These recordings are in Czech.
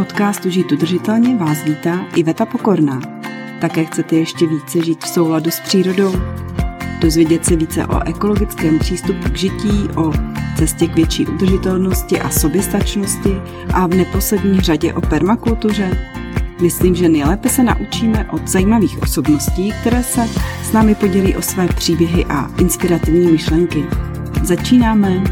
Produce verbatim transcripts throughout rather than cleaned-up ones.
podcastu Žít udržitelně vás vítá Iveta Pokorná. Také chcete ještě více žít v souladu s přírodou? Dozvědět se více o ekologickém přístupu k žití, o cestě k větší udržitelnosti a soběstačnosti a v neposlední řadě o permakultuře? Myslím, že nejlépe se naučíme od zajímavých osobností, které se s námi podělí o své příběhy a inspirativní myšlenky. Začínáme!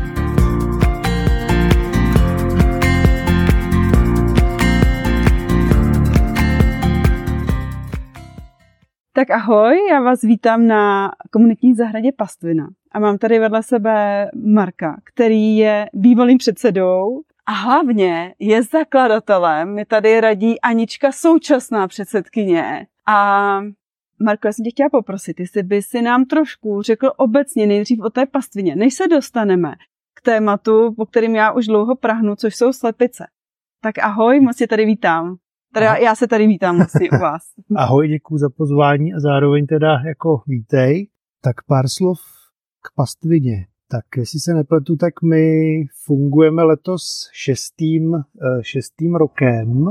Tak ahoj, já vás vítám na komunitní zahradě Pastvina a mám tady vedle sebe Marka, který je bývalým předsedou a hlavně je zakladatelem. Mi tady radí Anička, současná předsedkyně. A Marko, já jsem tě chtěla poprosit, jestli by si nám trošku řekl obecně nejdřív o té pastvině, než se dostaneme k tématu, po kterým já už dlouho prahnu, což jsou slepice. Tak ahoj, moc tě tady vítám. Teda já se tady vítám vlastně u vás. Ahoj, děkuji za pozvání a zároveň teda jako vítej. Tak pár slov k pastvině. Tak jestli se nepletu, tak my fungujeme letos šestým, šestým rokem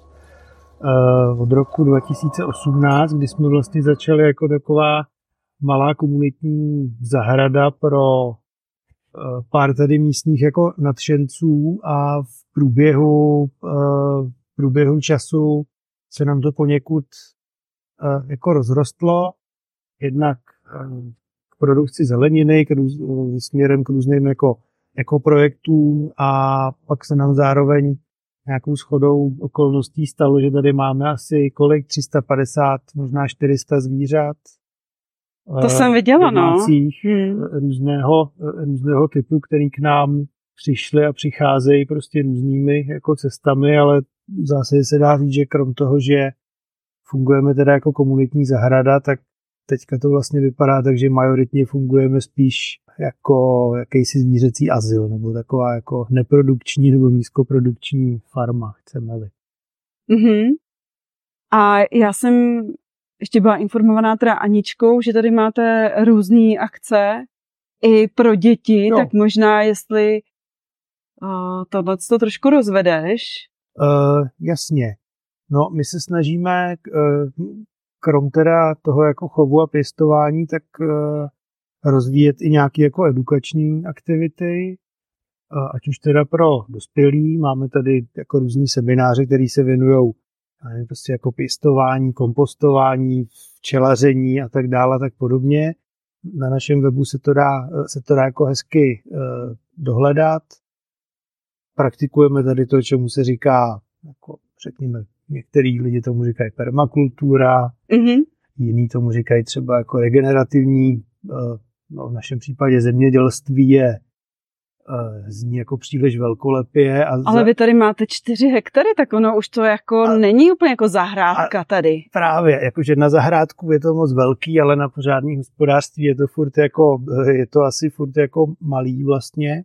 od roku dva tisíce osmnáct, kdy jsme vlastně začali jako taková malá komunitní zahrada pro pár tady místních jako nadšenců a v průběhu v průběhu času se nám to poněkud uh, jako rozrostlo, jednak uh, k produkci zeleniny, k růz, uh, směrem k různým jako, jako projektům a pak se nám zároveň nějakou shodou okolností stalo, že tady máme asi kolik, tři sta padesát, možná čtyři sta zvířat. To uh, jsem viděla, domácích, no. Hmm. Různého, různého typu, který k nám přišli a přicházejí prostě různými jako cestami, ale zase se dá říct, že krom toho, že fungujeme teda jako komunitní zahrada, tak teďka to vlastně vypadá tak, že majoritně fungujeme spíš jako jakýsi zvířecí azyl, nebo taková jako neprodukční nebo nízkoprodukční farma, chceme-li. Mm-hmm. A já jsem ještě byla informovaná teda Aničkou, že tady máte různé akce i pro děti, no. Tak možná jestli uh, tohle to trošku rozvedeš. Uh, jasně. No, my se snažíme, uh, krom teda toho jako chovu a pěstování, tak uh, rozvíjet i nějaké jako edukační aktivity, uh, ať už teda pro dospělí. Máme tady jako různý semináře, které se věnují prostě jako pěstování, kompostování, včelaření a tak dále, tak podobně. Na našem webu se to dá, se to dá jako hezky uh, dohledat. Praktikujeme tady to, čemu se říká, jako řekněme, některý lidi tomu říkají permakultura, mm-hmm. jiní tomu říkají třeba jako regenerativní, no v našem případě zemědělství je, zní jako příliš velkolepě. A ale vy tady máte čtyři hektary, tak ono už to jako a, není úplně jako zahrádka tady. Právě, jakože na zahrádku je to moc velký, ale na pořádný hospodářství je to furt jako, je to asi furt jako malý vlastně.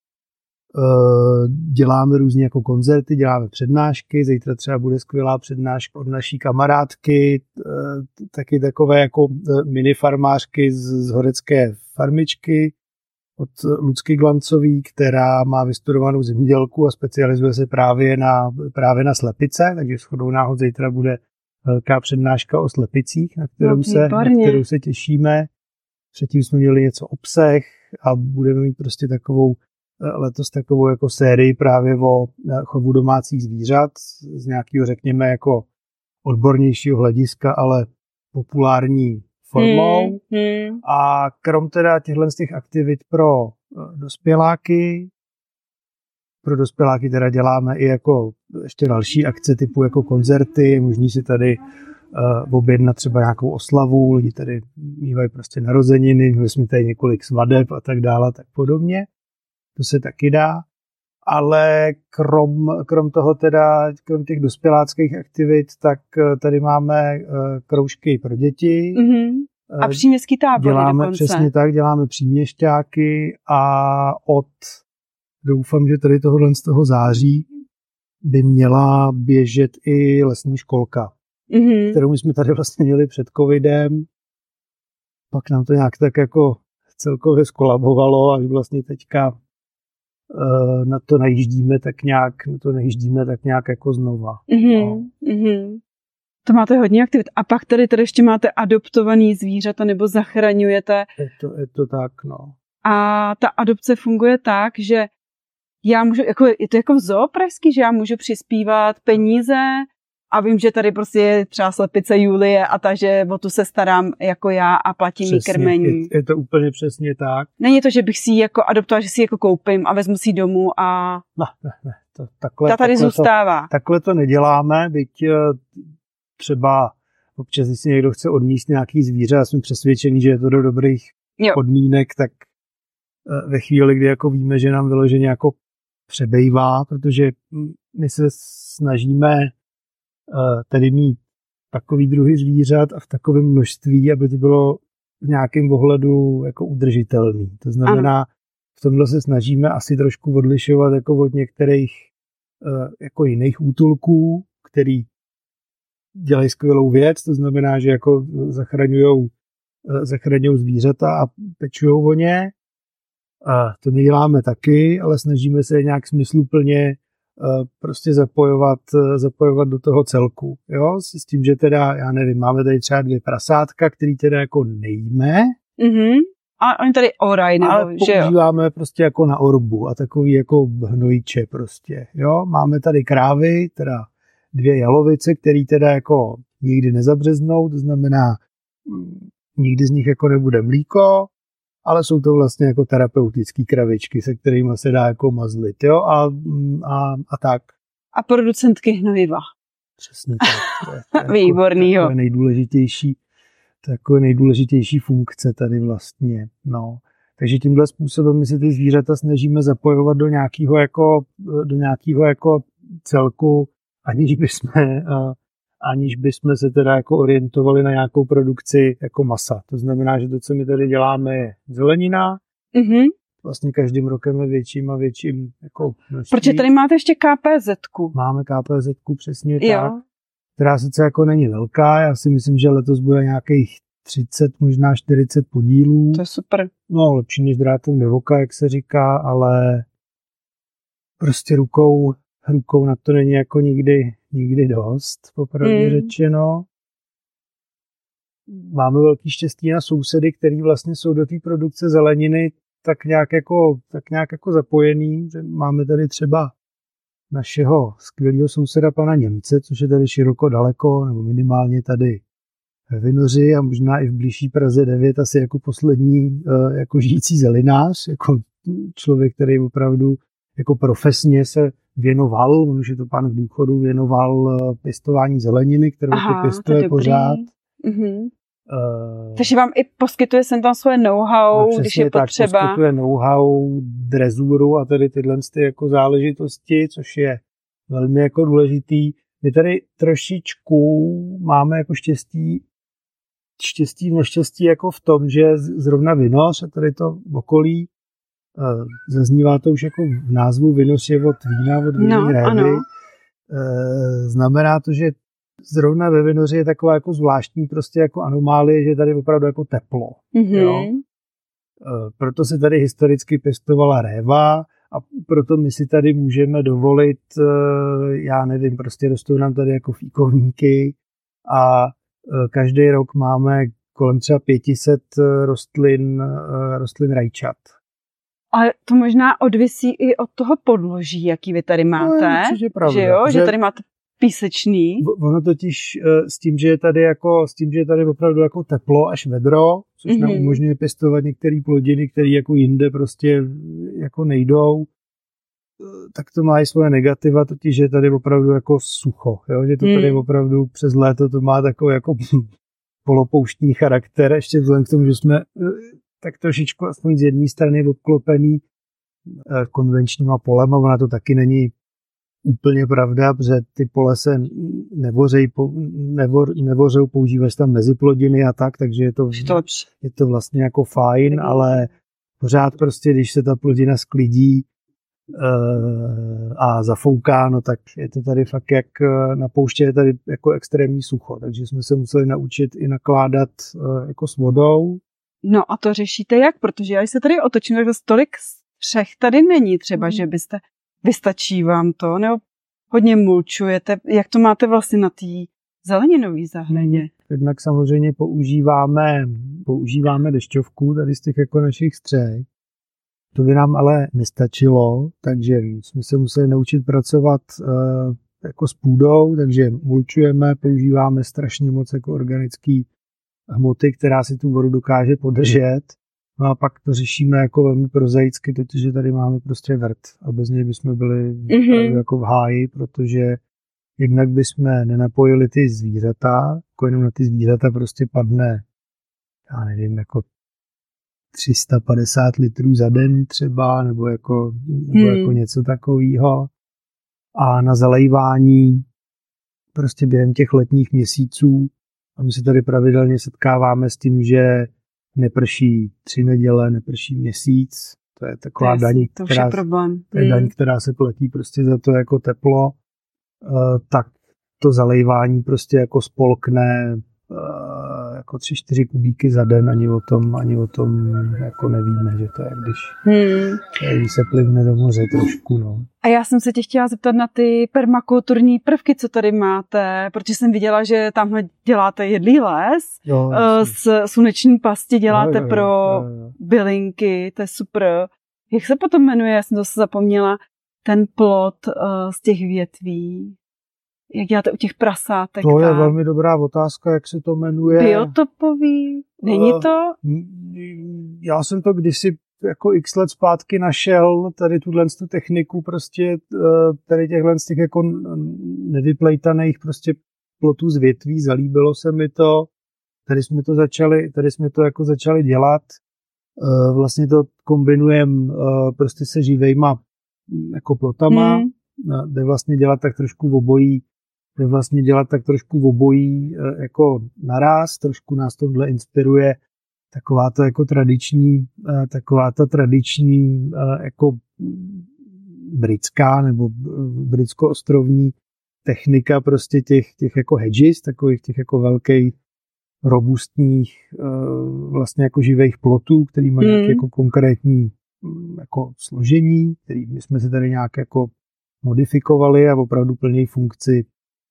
Děláme různě jako koncerty, děláme přednášky, zítra třeba bude skvělá přednáška od naší kamarádky, taky takové jako mini farmářky z, z horecké farmičky od Lucky Glancový, která má vystudovanou zemědělku a specializuje se právě na, právě na slepice, takže shodou náhod zítra bude velká přednáška o slepicích, na kterou, no, se, na kterou se těšíme. Předtím jsme měli něco o psech a budeme mít prostě takovou letos takovou jako sérii právě o chovu domácích zvířat z nějakého, řekněme, jako odbornějšího hlediska, ale populární formou. Hmm, hmm. A krom teda těchto z těch aktivit pro dospěláky, pro dospěláky teda děláme i jako ještě další akce typu jako koncerty, možný si tady uh, objednat třeba nějakou oslavu, lidi tady mývají prostě narozeniny, měli jsme tady několik svadeb a tak dále, tak podobně. To se taky dá, ale krom, krom toho teda, krom těch dospěláckých aktivit, tak tady máme kroužky pro děti. Mm-hmm. A příměstský tábory děláme, dokonce. Přesně tak, děláme příměšťáky a od, doufám, že tady tohohle z toho září by měla běžet i lesní školka, mm-hmm. kterou jsme tady vlastně měli před covidem. Pak nám to nějak tak jako celkově skolabovalo, až vlastně teďka na to najíždíme tak nějak, na to najíždíme tak nějak jako znova. Mm-hmm. No. Mm-hmm. To máte hodně aktivit. A pak tady, tady ještě máte adoptovaný zvířata nebo zachraňujete. Je to, je to tak, no. A ta adopce funguje tak, že já můžu, jako, je to jako v zoo pražský, že já můžu přispívat peníze a vím, že tady prostě je třeba slepice Julie a ta, že o tu se starám jako já a platím jí krmení. Je, je to úplně přesně tak. Není to, že bych si ji jako adoptovala, že si ji jako koupím a vezmu si ji domů a ne, ne, ne. To, takhle, ta tady takhle zůstává. To, takhle to neděláme, byť třeba občas, když si někdo chce odníst nějaký zvíře a jsme přesvědčení, že je to do dobrých jo. podmínek, tak ve chvíli, kdy jako víme, že nám vyloženě jako přebejvá, protože my se snažíme tedy mít takový druhy zvířat a v takovém množství, aby to bylo v nějakém ohledu jako udržitelný. To znamená, ano. v tomhle se snažíme asi trošku odlišovat jako od některých jako jiných útulků, který dělají skvělou věc, to znamená, že jako zachraňujou, zachraňujou zvířata a pečujou o ně. A to neděláme taky, ale snažíme se nějak smysluplně prostě zapojovat, zapojovat do toho celku. Jo? S tím, že teda, já nevím, máme tady třeba dvě prasátka, který teda jako nejíme. Mm-hmm. A oni tady oraj, nebo ale že jo? používáme prostě jako na orbu a takový jako hnojiče prostě. Jo? Máme tady krávy, teda dvě jalovice, který teda jako nikdy nezabřeznou, to znamená, nikdy z nich jako nebude mlíko, ale jsou to vlastně jako terapeutický kravičky, se kterými se dá jako mazlit, jo, a, a, a tak. A producentky hnojiva. Přesně tak. To je, to je Výbornýho. Jako, to je nejdůležitější, to je jako nejdůležitější funkce tady vlastně, no. Takže tímhle způsobem my se ty zvířata snažíme zapojovat do nějakého jako, do nějakého jako celku, aniž bychom, aniž bychom se teda jako orientovali na nějakou produkci jako masa. To znamená, že to, co my tady děláme, je zelenina. Mm-hmm. Vlastně každým rokem je větším a větším jako množství. Protože tady máte ještě ká pé zetku. Máme ká pé zetku, přesně jo. tak. Která sice jako není velká, já si myslím, že letos bude nějakých třicet, možná čtyřicet podílů. To je super. No, lepší než drátem do voka, jak se říká, ale prostě rukou rukou na to není jako nikdy, nikdy dost, popravdě mm. řečeno. Máme velký štěstí na sousedy, který vlastně jsou do té produkce zeleniny tak nějak jako, tak nějak jako zapojený. Máme tady třeba našeho skvělého souseda pana Němce, což je tady široko daleko, nebo minimálně tady ve Vinoři a možná i v blížší Praze devět, asi jako poslední jako žijící zelinář, jako člověk, který opravdu jako profesně se věnoval, už je to pán v důchodu, věnoval pěstování zeleniny, kterou Aha, to pěstuje to pořád. Mhm. Uh, Takže vám i poskytuje sem tam svoje know-how, no když je tak, potřeba. Poskytuje know-how, drezuru a tady tyhle ty jako záležitosti, což je velmi jako důležitý. My tady trošičku máme jako štěstí, štěstí v neštěstí jako v tom, že zrovna Vinoř a tady to okolí, uh, zaznívá to už jako v názvu, Vinoř je od vína, od víny no, révy. Ano. Uh, znamená to, že zrovna ve Vinoři je taková jako zvláštní prostě jako anomálie, že je tady opravdu jako teplo. Mm-hmm. Jo? Proto se tady historicky pěstovala réva a proto my si tady můžeme dovolit, já nevím, prostě rostou nám tady jako fíkovníky a každý rok máme kolem třeba pět set rostlin, rostlin rajčat. Ale to možná odvisí i od toho podloží, jaký vy tady máte. No, určitě pravda. Že jo, že tady máte písečný. Ono totiž s tím, že je tady jako, s tím, že je tady opravdu jako teplo až vedro, což mm-hmm. nám umožňuje pěstovat některé plodiny, které jako jinde prostě jako nejdou, tak to má i svoje negativa, totiž, že je tady opravdu jako sucho, jo? Že to tady mm. opravdu přes léto to má takový jako polopouštní charakter, ještě vzhledem k tomu, že jsme tak trošičku aspoň z jedné strany obklopený konvenčníma polema, ona to taky není úplně pravda, protože ty pole se nevořej, nevor, nevořou, používáš tam meziplodiny a tak, takže je to, je to vlastně jako fajn, ale pořád prostě, když se ta plodina sklidí uh, a zafouká, no tak je to tady fakt jak na pouště je tady jako extrémní sucho, takže jsme se museli naučit i nakládat uh, jako s vodou. No a to řešíte jak? Protože já se tady otočím, tak zase tolik střech tady není třeba, mm. že byste, vystačí vám to, nebo hodně mulčujete. Jak to máte vlastně na té zeleninový zahradě? Mm. Jednak samozřejmě používáme, používáme dešťovku tady z těch jako našich střech. To by nám ale nestačilo, takže jsme se museli naučit pracovat uh, jako s půdou, takže mulčujeme, používáme strašně moc jako organický hmoty, která si tu vodu dokáže podržet. No a pak to řešíme jako velmi prozaicky, totiž že tady máme prostě vrt a bez něj bychom byli mm-hmm. jako v háji, protože jednak bychom nenapojili ty zvířata, jako jenom na ty zvířata prostě padne, já nevím, jako tři sta padesát litrů za den třeba, nebo jako, nebo hmm. jako něco takového. A na zalejvání prostě během těch letních měsíců, a my se tady pravidelně setkáváme s tím, že neprší tři neděle, neprší měsíc. To je taková to je, daň, to která, je problém. To je daň, která se platí prostě za to jako teplo. Uh, tak to zalejvání prostě jako spolkne uh, jako tři čtyři kubíky za den, ani o tom, ani o tom jako nevíme, že to je, když, hmm. když se plivne do moře trošku. No. A já jsem se tě chtěla zeptat na ty permakulturní prvky, co tady máte, protože jsem viděla, že tamhle děláte jedlý les, jo, z sluneční pasti děláte jo, jo, jo, pro jo, jo. bylinky, to je super. Jak se potom jmenuje, já jsem to se zapomněla, ten plot uh, z těch větví? Jak děláte u těch prasátek? To je tak? Velmi dobrá otázka, jak se to jmenuje. Biotopový? Není to? Já jsem to kdysi jako x let zpátky našel, tady tuhle tu techniku prostě, tady těchhle z těch jako nevyplejtaných prostě plotů z větví, zalíbilo se mi to, tady jsme to začali, tady jsme to jako začali dělat, vlastně to kombinujeme prostě se živejma jako plotama, hmm. jde vlastně dělat tak trošku v obojí, jde vlastně dělat tak trošku v obojí jako naraz, trošku nás tohle inspiruje taková to jako tradiční, taková ta tradiční jako britská nebo britsko-ostrovní technika prostě těch, těch jako hedges, takových těch jako velkých robustních vlastně jako živých plotů, který mají mm. nějaké jako konkrétní jako složení, který my jsme si tady nějak jako modifikovali a opravdu plnějí funkci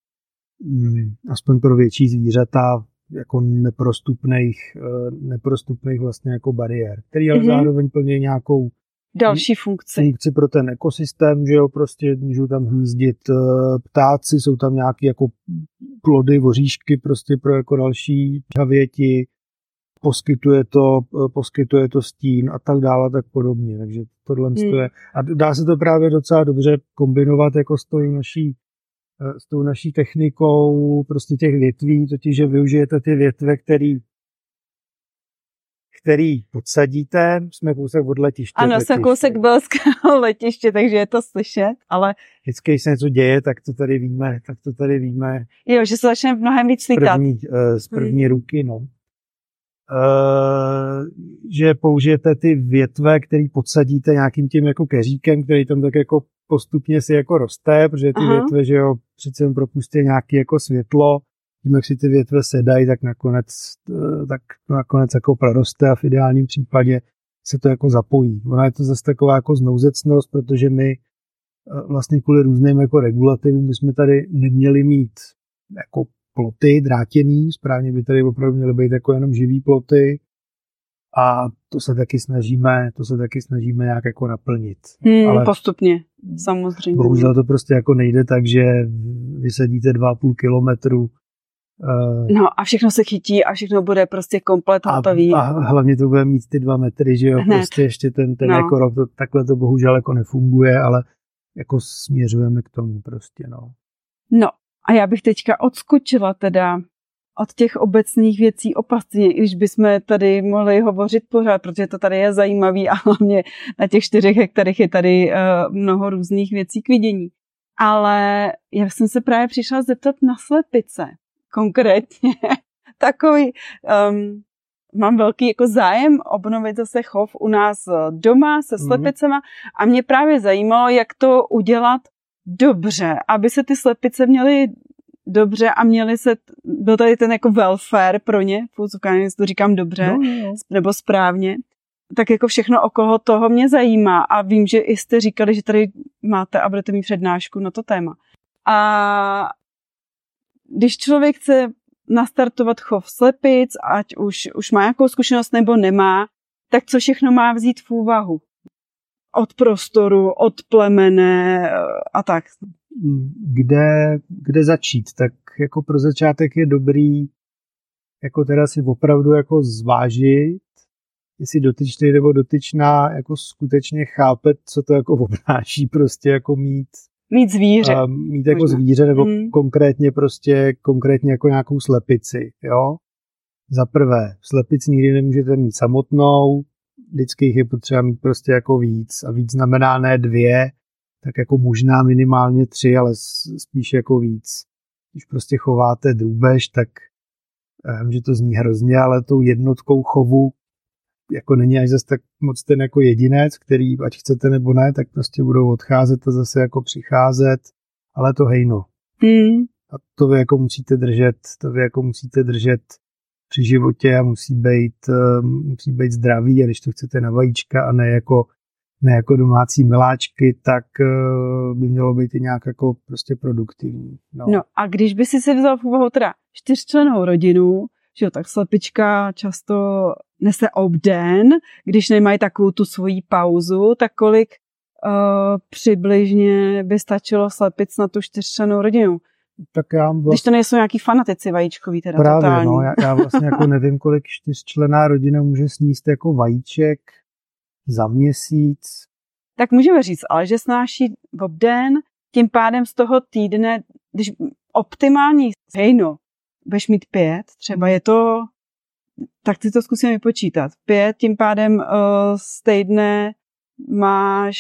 aspoň pro větší zvířata jako neprostupných, neprostupných vlastně jako bariér, který ale mm-hmm. zároveň plní nějakou další funkci. funkci pro ten ekosystém, že jo, prostě můžou tam hnízdit ptáci, jsou tam nějaké jako plody, voříšky prostě pro jako další havěti, poskytuje to, poskytuje to stín a tak dále, tak podobně, takže tohle mm. je. A dá se to právě docela dobře kombinovat jako s tou naší s tou naší technikou prostě těch větví, totiž, že využijete ty větve, který, který podsadíte, jsme kousek od letiště. Ano, jsme kousek bylského letiště, takže je to slyšet, ale... Vždycky, když se něco děje, tak to tady víme, tak to tady víme. Jo, že se začne mnohem víc lítat. První, uh, z první hmm. ruky, no. Uh, že použijete ty větve, který podsadíte nějakým tím jako keříkem, který tam tak jako postupně si jako roste, protože ty Aha. větve, že jo, přece jen propustí nějaké jako světlo, tím, jak si ty větve sedají, tak nakonec, tak nakonec jako proroste a v ideálním případě se to jako zapojí. Ona je to zase taková jako znouzecnost, protože my vlastně kvůli různým jako regulativům bychom tady neměli mít jako ploty drátěný, správně by tady opravdu měly být jako jenom živý ploty, a to se taky snažíme, to se taky snažíme nějak jako naplnit. Hmm, ale postupně, samozřejmě. Bohužel to prostě jako nejde tak, že vysadíte dva a půl kilometru. Uh, no a všechno se chytí a všechno bude prostě komplet hotový. A, a hlavně to bude mít ty dva metry, že jo, Hned. prostě ještě ten, ten no. jako rok, to, takhle to bohužel jako nefunguje, ale jako směřujeme k tomu prostě, no. No a já bych teďka odskočila teda od těch obecných věcí o pastvině, i když bychom tady mohli hovořit pořád, protože to tady je zajímavý a hlavně na těch čtyřech hektarech je tady uh, mnoho různých věcí k vidění. Ale já jsem se právě přišla zeptat na slepice. Konkrétně. Takový, um, mám velký jako zájem obnovit zase chov u nás doma se slepicema a mě právě zajímalo, jak to udělat dobře, aby se ty slepice měly dobře a měli se, byl tady ten jako welfare pro ně, nevím, jestli to říkám dobře, no, no. nebo správně. tak jako všechno okolo toho mě zajímá a vím, že i jste říkali, že tady máte a budete mít přednášku na to téma. A když člověk chce nastartovat chov slepic, ať už, už má nějakou zkušenost nebo nemá, tak co všechno má vzít v úvahu? Od prostoru, od plemene a tak. Kde, kde začít? Tak jako pro začátek je dobrý jako teda si opravdu jako zvážit, jestli dotyčný nebo dotyčná jako skutečně chápe, co to jako obnáší prostě jako mít Mít zvíře. Uh, mít jako možná. zvíře nebo mm. konkrétně prostě konkrétně jako nějakou slepici, jo. Za prvé, slepici nikdy nemůžete mít samotnou, vždycky jich je potřeba mít prostě jako víc a víc znamená ne dvě, tak jako možná minimálně tři, ale spíš jako víc. Když prostě chováte drůbež, tak vím, že to zní hrozně, ale tou jednotkou chovu jako není až zase tak moc ten jako jedinec, který ať chcete nebo ne, tak prostě budou odcházet a zase jako přicházet, ale to hejno. Mm. A to vy jako musíte držet, to vy jako musíte držet při životě a musí být, musí být zdravý a když to chcete na vajíčka a ne jako, ne jako domácí miláčky, tak by mělo být i nějak jako prostě produktivní. No, no a když by si si vzal v úvahu teda čtyřčlennou rodinu, že jo, tak slepička často nese obden, když nemají takovou tu svoji pauzu, tak kolik uh, přibližně by stačilo slepic na tu čtyřčlennou rodinu? Tak já vlastně, když to nejsou nějaký fanatici vajíčkový teda právě, totální. No, já, já vlastně jako nevím, kolik čtyřčlenná rodina může sníst jako vajíček za měsíc. Tak můžeme říct, ale že snáší obden, tím pádem z toho týdne, když optimální hejno, budeš mít pět, třeba je to, tak ty to zkusíme vypočítat. Pět, tím pádem uh, z týdne máš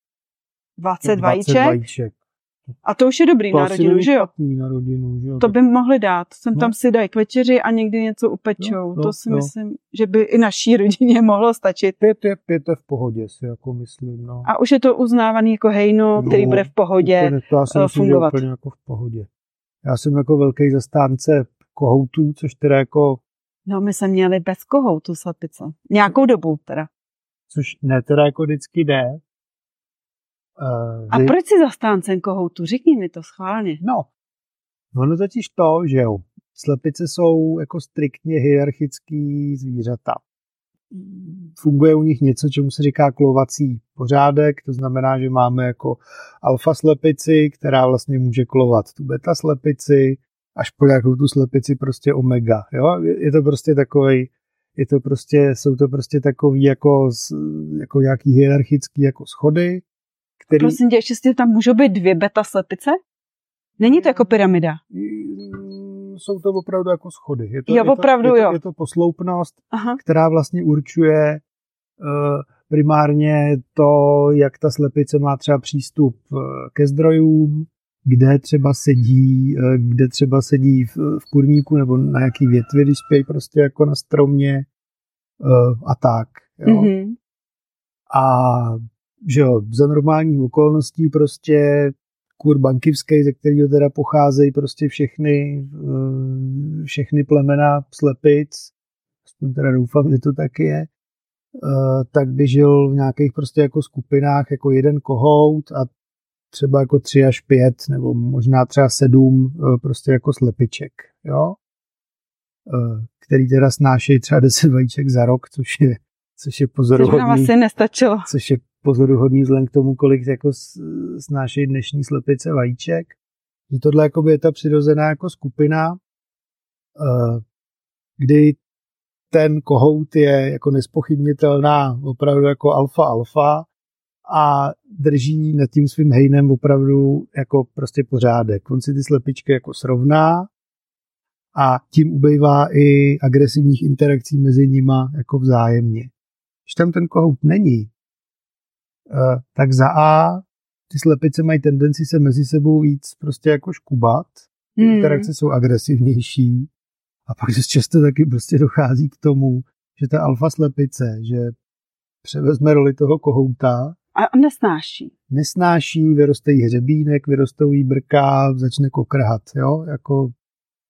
dvacet, dvacet vajíček. vajíček. A to už je dobrý to na rodinu, že jo? Na rodinu, že jo? To by mohli dát. Sem no. tam si dají k večeři a někdy něco upečou. No, no, to si no. myslím, že by i naší rodině mohlo stačit. Pět je, pět je v pohodě, si jako myslím. No. A už je to uznávaný jako hejno, no, který bude v pohodě úplně, to já si myslím, fungovat. Úplně jako v pohodě. Já jsem jako velký zastánce kohoutů, což teda jako... No, my jsme měli bez kohoutu slepice. Nějakou dobu teda. Což ne teda jako vždycky jde. Uh, A vy... proč si zastáncem kohoutu? Řekni mi to schválně. No, ono totiž to, že jo, slepice jsou jako striktně hierarchický zvířata. Funguje u nich něco, čemu se říká klovací pořádek, to znamená, že máme jako alfa slepici, která vlastně může klovat tu beta slepici, až po nějakou tu slepici prostě omega, jo, je to prostě takovej, je to prostě, jsou to prostě takový jako, jako nějaký hierarchický jako schody, který... Prosím tě, ještě tam můžou být dvě beta slepice? Není to jako pyramida? Jsou to opravdu jako schody. Je to, jo, opravdu, je to, je to, jo. je to posloupnost, Aha. která vlastně určuje uh, primárně to, jak ta slepice má třeba přístup uh, ke zdrojům, kde třeba sedí, uh, kde třeba sedí v, v kurníku nebo na jaký větvi, když spějí prostě jako na stromě uh, a tak. Jo. Mm-hmm. A že jo, za normálních okolností prostě kůr bankivský, ze kterého teda pocházejí prostě všechny, všechny plemena slepic, aspoň teda doufám, že to tak je, tak by žil v nějakých prostě jako skupinách jako jeden kohout a třeba jako tři až pět, nebo možná třeba sedm prostě jako slepiček, jo, který teda snášejí třeba deset vajíček za rok, což je, což je pozoruhodný. Což nám asi nestačilo. Což je pozoruhodný vzhledem k tomu, kolik jako snášejí dnešní slepice vajíček. Že tohle jakoby je ta přirozená jako skupina, kdy ten kohout je jako nespochybnitelná opravdu jako alfa alfa a drží nad tím svým hejnem opravdu jako prostě pořádek. On si ty slepičky jako srovná a tím ubejvá i agresivních interakcí mezi nima jako vzájemně. Když tam ten kohout není, tak za A ty slepice mají tendenci se mezi sebou víc prostě jako škubat, ty hmm. interakce jsou agresivnější a pak se často taky prostě dochází k tomu, že ta alfa slepice, že převezme roli toho kohouta a nesnáší. Nesnáší, vyroste jí hřebínek, vyrostou jí brka, začne kokrhat, jo, jako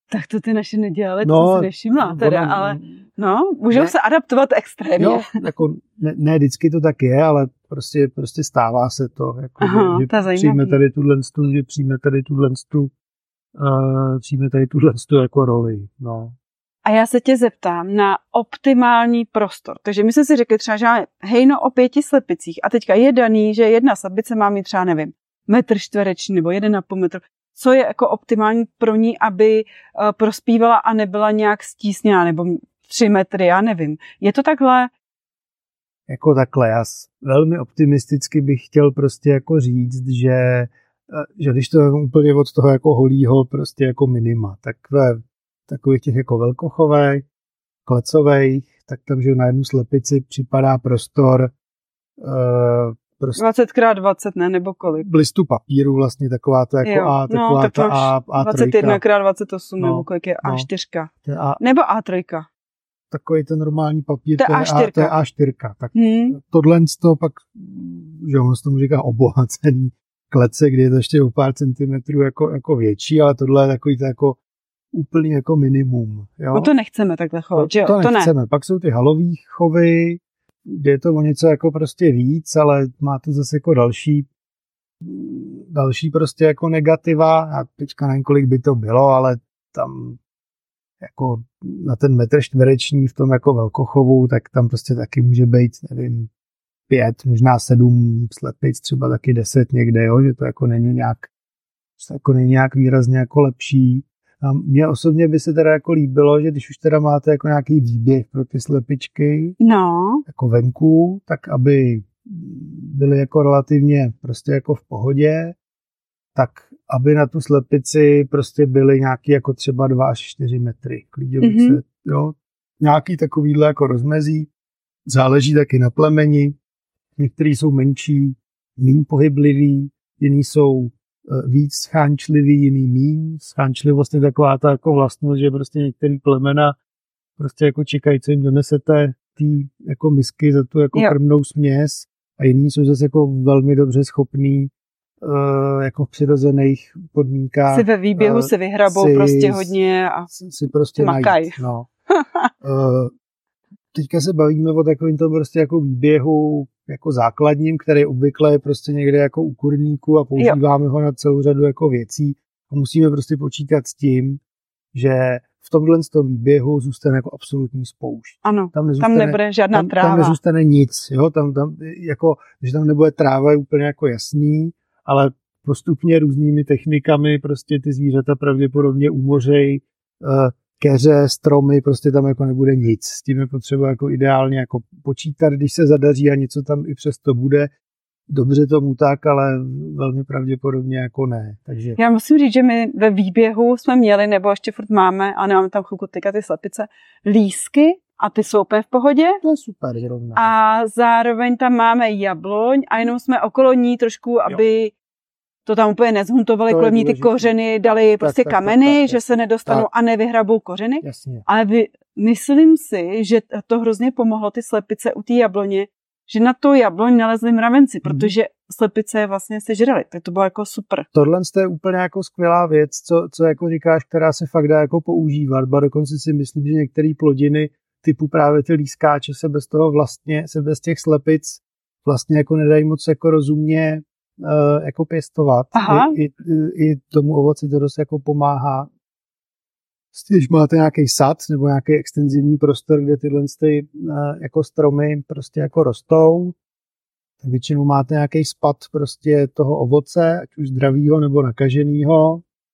Tak to ty naše nedělali, to no, jsem si nevšimla teda, ono, ale no, můžou ne, se adaptovat extrémně. Jo, jako ne, ne vždycky to tak je, ale prostě, prostě stává se to, jako, Aha, že, že přijme tady tuhle stu, že přijme tady tuhle stu, uh, přijme tady tuhle stu jako roli, no. A já se tě zeptám na optimální prostor. Takže my jsme si řekli třeba, že máme hejno o pěti slepicích a teďka je daný, že jedna slepice má mít třeba, nevím, metr čtvereční nebo jeden a půl metru. Co je jako optimální pro ní, aby uh, prospívala a nebyla nějak stísněná, nebo tři metry, já nevím. Je to takhle? Jako takhle, já velmi optimisticky bych chtěl prostě jako říct, že, že když to úplně od toho jako holího prostě jako minima, tak ve takových těch jako velkochových, klecových, tak tam, že na jednu slepici připadá prostor uh, Prostě dvacet krát dvacet, ne, nebo kolik? Listu papíru vlastně, taková to jako jo, A, taková no, ta A, A3. dvacet jedna krát dvacet osm, no, nebo kolik je no, A čtyři. A, nebo A tři. Takový ten normální papír, to je A čtyři. To je A čtyři. Tak hmm. tohle to pak, že on se tomu říká obohacený klece, kdy je to ještě o pár centimetrů jako, jako větší, ale tohle je takový to jako úplný jako minimum. Jo? No to nechceme takhle chovat, že jo? To, to nechceme. Ne. Pak jsou ty halový chovy, kde je to o něco jako prostě víc, ale má to zase jako další další prostě jako negativa. Já teďka nevím, kolik by to bylo, ale tam jako na ten metr čtvereční v tom jako velkochovu, tak tam prostě taky může být, nevím, pět, možná sedm slepic, třeba taky deset někde, jo, že to jako není nějak, to jako není nějak výrazně jako lepší. A mně osobně by se teda jako líbilo, že když už teda máte jako nějaký výběh pro ty slepičky, no, jako venku, tak aby byly jako relativně prostě jako v pohodě, tak aby na tu slepici prostě byly nějaký jako třeba dva až čtyři metry. Klidně bych mm-hmm. se, jo, nějaký takovýhle jako rozmezí. Záleží taky na plemeni. Některý jsou menší, méně pohyblivý, jiný jsou víc schánčlivý, jiný míň. Schánčlivost je taková ta jako vlastnost, že prostě některý plemena prostě jako čekají, co jim donesete tý jako misky za tu jako krmnou směs, a jiní jsou zase jako velmi dobře schopní uh, jako v přirozených podmínkách. Si ve výběhu uh, si vyhrabou si, prostě hodně a si prostě makaj. Najít, no. uh, teďka se bavíme o takovým tom prostě jako výběhu jako základním, který obvykle je prostě někde jako u kurníku a používáme jo. ho na celou řadu jako věcí a musíme prostě počítat s tím, že v tomhle z toho výběhu zůstane jako absolutní spoušť. Ano, tam, tam nebude žádná tam, tráva. Tam nezůstane nic, jo, tam, tam jako, že tam nebude tráva, je úplně jako jasný, ale postupně různými technikami prostě ty zvířata pravděpodobně umořej, uh, keře, stromy, prostě tam jako nebude nic. S tím je potřeba jako ideálně jako počítat, když se zadaří a něco tam i přesto bude. Dobře tomu tak, ale velmi pravděpodobně jako ne. Takže... Já musím říct, že my ve výběhu jsme měli, nebo ještě furt máme, a nemáme tam chvilku tyka ty slepice, lísky a ty jsou úplně v pohodě. To je super zrovna. A zároveň tam máme jabloň a jenom jsme okolo ní trošku, aby jo. to tam úplně nezhuntovali, kolem ní ty kořeny, dali tak, prostě tak, kameny, tak, tak, tak, že se nedostanou tak. a nevyhrabou kořeny. Jasně. Ale vy, myslím si, že to hrozně pomohlo ty slepice u té jabloně, že na to jabloň nalezli mravenci, hmm. protože slepice je vlastně sežrali. Tak to bylo jako super. Tohle je úplně jako skvělá věc, co, co jako říkáš, která se fakt dá jako používat. Ba dokonce si myslím, že některé plodiny typu právě ty lískáče se bez toho vlastně, se bez těch slepic vlastně jako nedají moc jako rozumně uh, jako pěstovat. I, i, I tomu ovoci to dost jako pomáhá. Když máte nějaký sad nebo nějaký extenzivní prostor, kde tyhle ty, uh, jako stromy prostě jako rostou, tak většinou máte nějaký spad prostě toho ovoce, ať už zdravýho nebo nakaženýho.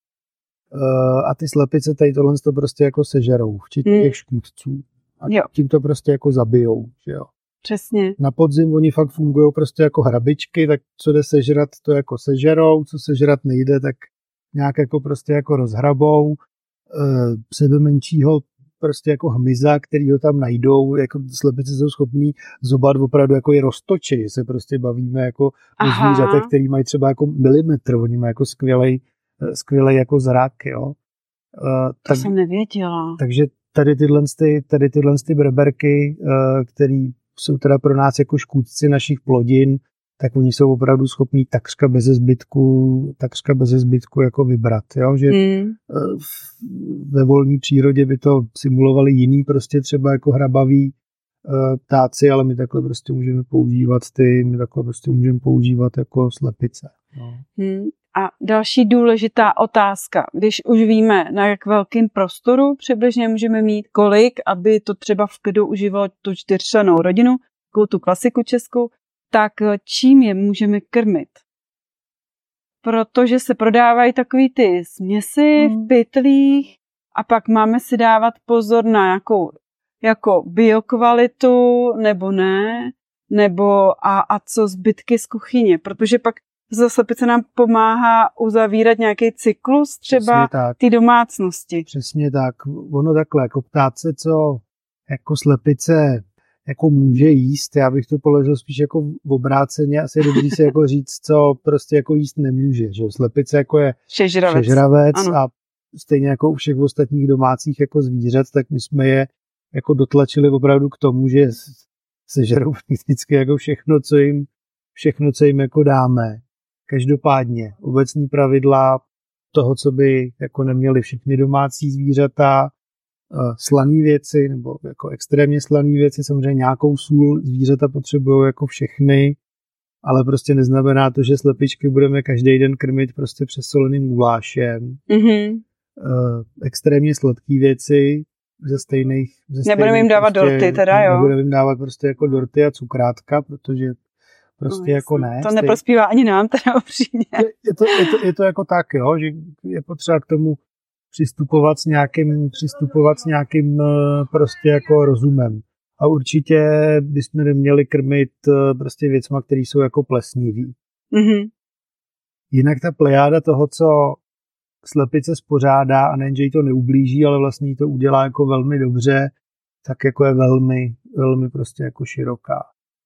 Uh, a ty slepice tady tohle to prostě jako sežerou, včetně hmm. těch škůdců. A jo. tím to prostě jako zabijou, že jo. Přesně. Na podzim oni fakt fungují prostě jako hrabičky, tak co jde sežrat, to jako sežerou, co sežrat nejde, tak nějak jako prostě jako rozhrabou. Uh, sebe menšího prostě jako hmyza, který ho tam najdou, jako slepice jsou schopný zobat opravdu jako je roztočit, že se prostě bavíme jako o zvířatech, který mají třeba jako milimetr, oni mají jako skvělej, skvělej jako zrak, jo. Uh, to tak, jsem nevěděla. Takže tady tyhle, tady tyhle ty breberky, uh, který jsou teda pro nás jako škůdci našich plodin, tak oni jsou opravdu schopní takřka beze zbytku, takřka beze zbytku jako vybrat, jo? Že hmm. ve volné přírodě by to simulovali jiný prostě třeba jako hrabaví ptáci, ale my takhle prostě můžeme používat ty, my takhle prostě můžeme používat jako slepice. No. Hmm. A další důležitá otázka, když už víme, na jak velkým prostoru přibližně můžeme mít, kolik, aby to třeba v klidu uživalo tu čtyřčlennou rodinu, takovou tu klasiku českou, tak čím je můžeme krmit? Protože se prodávají takový ty směsi hmm. v pytlích a pak máme si dávat pozor na nějakou jako biokvalitu nebo ne, nebo a, a co zbytky z kuchyně, protože pak za slepice nám pomáhá uzavírat nějaký cyklus třeba té domácnosti. Přesně tak. Ono takhle, jako ptáce, co jako slepice jako může jíst, já bych to položil spíš jako v obráceně, asi je dobrý si jako říct, co prostě jako jíst nemůže. Že? Slepice jako je šežravec, šežravec a stejně jako u všech ostatních domácích jako zvířat, tak my jsme je jako dotlačili opravdu k tomu, že sežerou vždycky jako všechno, co jim, všechno, co jim jako dáme. Každopádně obecní pravidla toho, co by jako neměly všechny domácí zvířata, slané věci nebo jako extrémně slané věci, samozřejmě nějakou sůl zvířata potřebují jako všechny, ale prostě neznamená to, že slepičky budeme každý den krmit prostě přesoleným gulášem. Mm-hmm. Extrémně sladké věci ze stejných... Ze nebudeme jim dávat prostě, dorty teda, jo? Nebudeme jim dávat prostě jako dorty a cukrátka, protože prostě no, jako ne. To stejný. Neprospívá ani nám teda upřímně. Je, je, to, je, to, je to jako tak, jo, že je potřeba k tomu přistupovat s nějakým, přistupovat s nějakým prostě jako rozumem. A určitě bychom neměli krmit prostě věcma, které jsou jako plesnivý. Mm-hmm. Jinak ta plejáda toho, co slepice spořádá, a nejen, že jí to neublíží, ale vlastně jí to udělá jako velmi dobře, tak jako je velmi, velmi prostě jako široká.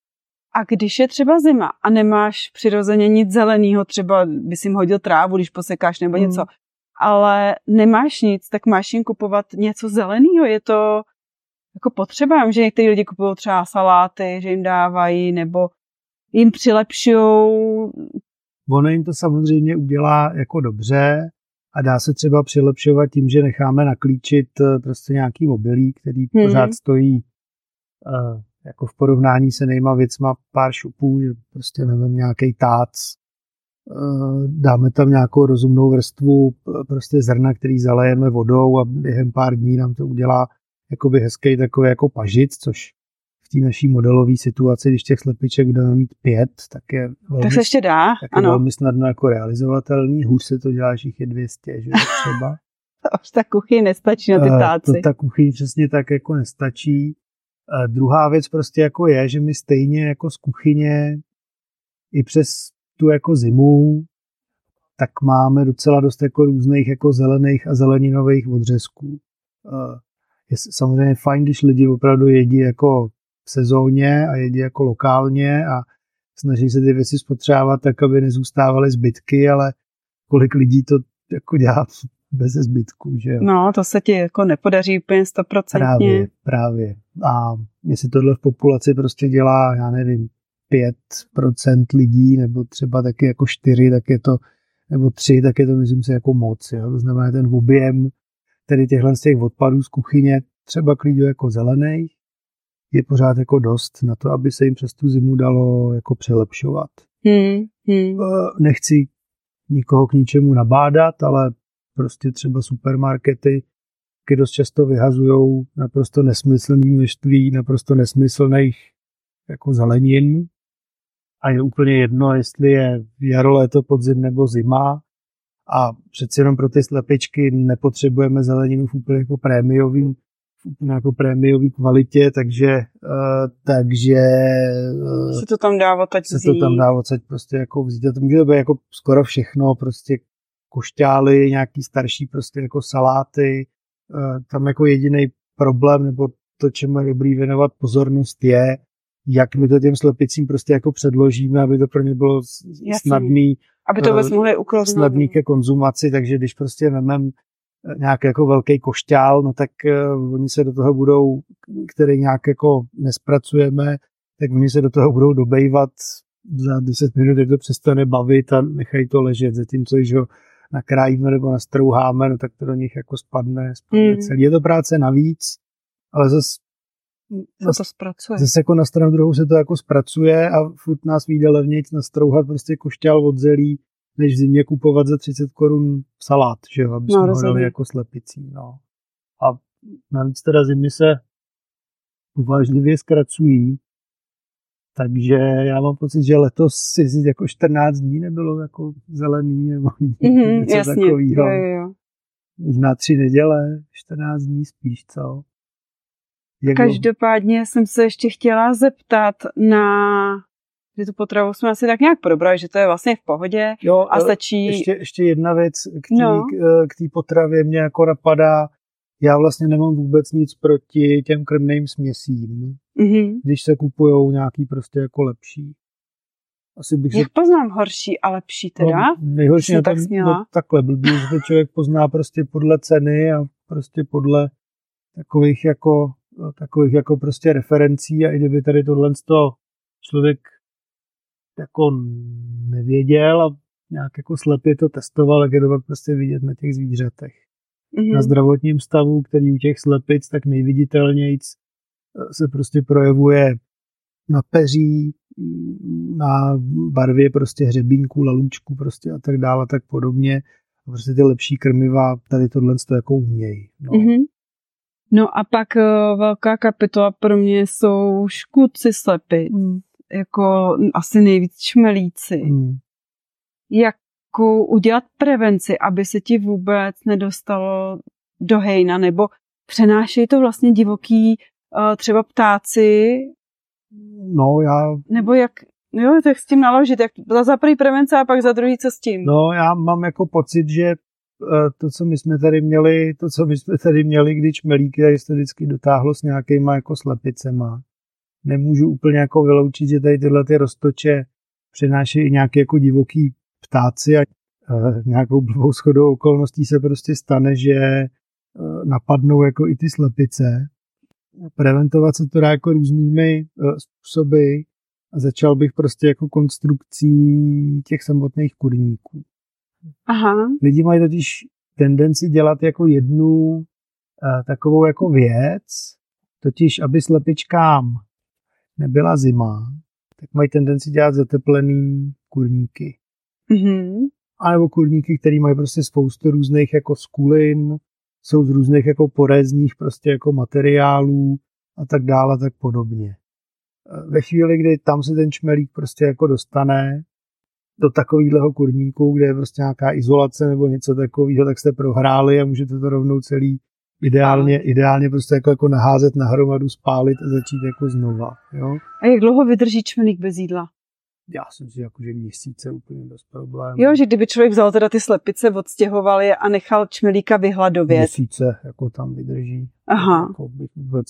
A když je třeba zima a nemáš přirozeně nic zeleného, třeba bys jim hodil trávu, když posekáš nebo něco, mm. ale nemáš nic, tak máš jim kupovat něco zeleného. Je to jako potřeba, že někteří lidi kupují třeba saláty, že jim dávají, nebo jim přilepšujou. Ono jim to samozřejmě udělá jako dobře a dá se třeba přilepšovat tím, že necháme naklíčit prostě nějaký obilí, který mm. pořád stojí uh, jako v porovnání se nejma věcma pár šupů, že prostě nevím, nějaký tác, dáme tam nějakou rozumnou vrstvu prostě zrna, který zalejeme vodou a během pár dní nám to udělá jakoby hezký takový jako pažic, což v té naší modelové situaci, když těch slepiček budeme mít pět, tak je velmi, tak se ještě dá, tak je ano. velmi snadno jako realizovatelný. Hůř se to dělá, že jich je dvě stě, že třeba. Už ta kuchyň nestačí na ty táci. To ta kuchyň přesně tak jako nestačí. A druhá věc prostě jako je, že my stejně jako z kuchyně i přes tu jako zimu, tak máme docela dost jako různých jako zelených a zeleninových odřezků. Je samozřejmě fajn, když lidi opravdu jedí jako v sezóně a jedí jako lokálně a snaží se ty věci spotřebovat tak, aby nezůstávaly zbytky, ale kolik lidí to jako dělá bez zbytků, že jo? No, to se ti jako nepodaří úplně stoprocentně. Právě, právě. A jestli tohle v populaci prostě dělá, já nevím, pět procent lidí, nebo třeba taky jako čtyři, tak je to, nebo tři, tak je to, myslím si, jako moc. Jo? To znamená, ten objem tedy těchhle z těch odpadů z kuchyně, třeba klidně jako zelenej, je pořád jako dost na to, aby se jim přes tu zimu dalo jako přelepšovat. Hmm, hmm. Nechci nikoho k ničemu nabádat, ale prostě třeba supermarkety, které dost často vyhazujou naprosto nesmyslné množství, naprosto nesmyslných jako zelenin a je úplně jedno, jestli je jaro, léto, podzim nebo zima a přeci jenom pro ty slepičky nepotřebujeme zeleninu v úplně jako prémiový, v úplně jako prémiový kvalitě, takže uh, takže uh, se to tam dá odsaď vzít. Se to tam dá odsaď prostě jako vzít. A to může být jako skoro všechno, prostě košťály, nějaký starší prostě jako saláty. Uh, tam jako jediný problém, nebo to, čemu je dobrý věnovat pozornost, je, jak my to těm slepicím prostě jako předložíme, aby to pro ně bylo snadný, aby to vůbec mohli ukloznout. Snadný ke konzumaci, takže když prostě vememe nějaký jako velký košťál, no tak uh, oni se do toho budou, který nějak jako nespracujeme, tak oni se do toho budou dobejvat za deset minut je to přestane bavit a nechají to ležet, zatímco když ho nakrájíme nebo nastrouháme, no tak to do nich jako spadne, spadne mm. celý. Je to práce navíc, ale zase to zpracuje. Zase jako na stranu druhou se to jako zpracuje a furt nás vyjde levnějc nastrouhat prostě košťál od zelí, než v zimě kupovat za třicet korun salát, že jo, aby jsme no, ho dali jako slepicí. No. A navíc teda zimy se uvážlivě zkracují, takže já mám pocit, že letos si jako čtrnáct dní nebylo jako zelený nebo mm-hmm, něco jasně. takového. Jo, jo, jo. Možná tři neděle, čtrnáct dní spíš, co? Jak Každopádně jsem se ještě chtěla zeptat na, že tu potravu jsme asi tak nějak probrali, že to je vlastně v pohodě jo, a stačí... Ještě, ještě jedna věc k té no. k potravě mě jako napadá, já vlastně nemám vůbec nic proti těm krmným směsím, mm-hmm. když se kupujou nějaký prostě jako lepší. Asi bych Jak se... poznám horší a lepší teda? No, nejhorší na tak tom, no, takhle blbý, že člověk pozná prostě podle ceny a prostě podle takových jako takových jako prostě referencí a i kdyby tady tohle člověk jako nevěděl a nějak jako slepě to testoval, tak je to pak prostě vidět na těch zvířatech. Mm-hmm. Na zdravotním stavu, který u těch slepic tak nejviditelnějc se prostě projevuje na peří, na barvě prostě hřebínků, lalůčků prostě a tak dále, tak podobně. A prostě ty lepší krmiva tady tohle jako umějí. No. Mm-hmm. No a pak uh, velká kapitola pro mě jsou škůdci slepic, mm. jako asi nejvíc čmelíci. Mm. Jak udělat prevenci, aby se ti vůbec nedostalo do hejna, nebo přenášejí to vlastně divoký uh, třeba ptáci? No já... Nebo jak, jo, tak s tím naložit, jak za první prevence a pak za druhý, co s tím? No já mám jako pocit, že to, co my jsme tady měli, to, co my jsme tady měli, když čmelíky, tak se to vždycky dotáhlo s nějakýma jako slepicema. Nemůžu úplně jako vyloučit, že tady tyhle ty roztoče přinášejí nějaké jako divoký ptáci a nějakou blbou shodou okolností se prostě stane, že napadnou jako i ty slepice. Preventovat se to dá jako různými způsoby a začal bych prostě jako konstrukcí těch samotných kurníků. Aha. Lidi mají totiž tendenci dělat jako jednu uh, takovou jako věc, totiž aby slepičkám nebyla zima, tak mají tendenci dělat zateplený kurníky. Mm-hmm. A nebo kurníky, které mají prostě spoustu různých jako skulin, jsou z různých jako porézních prostě jako materiálů a tak dále a tak podobně. Ve chvíli, kdy tam se ten čmelík prostě jako dostane do takového kurníku, kde je prostě nějaká izolace nebo něco takového, tak jste prohráli a můžete to rovnou celý ideálně, ideálně prostě jako, jako naházet na hromadu, spálit a začít jako znova. Jo? A jak dlouho vydrží čmelík bez jídla? Já jsem si jako, že měsíce úplně bez problémů. Jo, že kdyby člověk vzal teda ty slepice, odstěhoval je a nechal čmelíka vyhladovět. Měsíce jako tam vydrží. Aha. Jako bych vůbec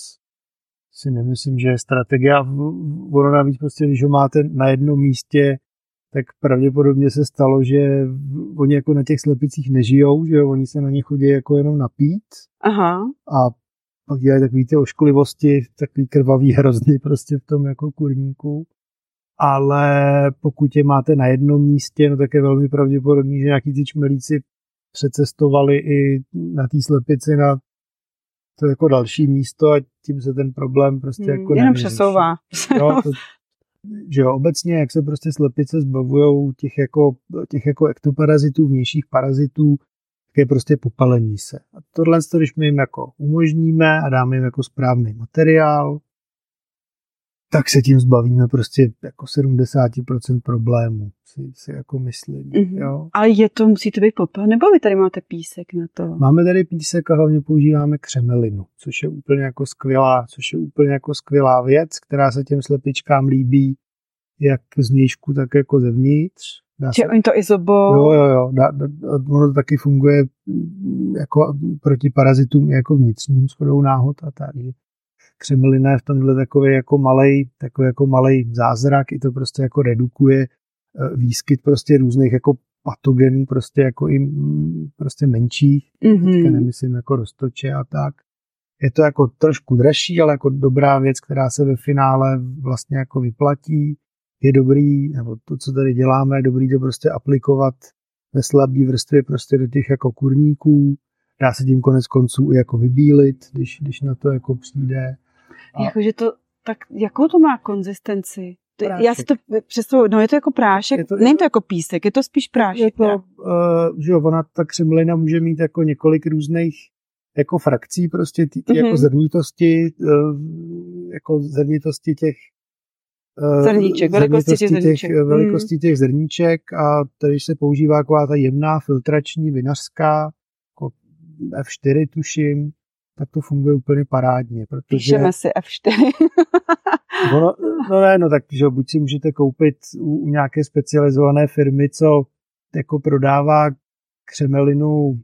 si nemyslím, že je strategie. A ono navíc prostě, když ho máte na jednom místě, tak pravděpodobně se stalo, že oni jako na těch slepicích nežijou, že jo? Oni se na ně chodí jako jenom napít. Aha. A pak dělají takový ty ošklivosti, takový krvavý hrozny prostě v tom jako kurníku. Ale pokud je máte na jednom místě, no tak je velmi pravděpodobný, že nějaký ty čmelíci přecestovali i na té slepici na to jako další místo a tím se ten problém prostě hmm, jako jenom přesouvá. Jo, to, že jo, obecně, jak se prostě slepice zbavujou těch jako, těch jako ektoparazitů, vnějších parazitů, tak je prostě popalení se. A tohle, když my jim jako umožníme a dáme jim jako správný materiál, tak se tím zbavíme prostě jako sedmdesát procent problémů, si, si jako myslím. Mm-hmm. Jo? Ale je to, musí to být popel, nebo vy tady máte písek na to? Máme tady písek a hlavně používáme křemelinu, což je úplně jako skvělá, což je úplně jako skvělá věc, která se těm slepičkám líbí jak zvnějšku, tak jako zevnitř. Dá že se... oni to izobou. Jo, jo, jo. Dá, dá, ono to taky funguje jako proti parazitům jako vnitřním shodou náhod a tak. Křemelina je v tomhle takový jako malej, takový jako malej zázrak, i to prostě jako redukuje výskyt prostě různých jako patogenů, prostě jako i prostě menších, mm-hmm. teďka nemyslím jako roztoče a tak. Je to jako trošku dražší, ale jako dobrá věc, která se ve finále vlastně jako vyplatí. je dobrý, nebo to, co tady děláme, je dobrý to prostě aplikovat ve slabý vrstvě prostě do těch jako kurníků. Dá se tím konec konců i jako vybílit, když, když na to jako přijde. A... Jakože to, tak jakou to má konzistenci? Prášek. Já si to představuji, no je to jako prášek, je to, není to jako písek, je to spíš prášek. Je to, uh, že jo, ona, ta křemlina může mít jako několik různých jako frakcí prostě, ty, ty mm-hmm. jako zrnitosti, uh, jako zrnitosti těch uh, zrníček, velikosti těch zrníček. Těch, velikosti mm. těch zrníček a tady se používá taková ta jemná filtrační vinařská, jako F čtyři tuším, tak to funguje úplně parádně. Protože... Píšeme si F čtyři. ono, no ne, no tak, že buď si můžete koupit u, u nějaké specializované firmy, co jako prodává křemelinu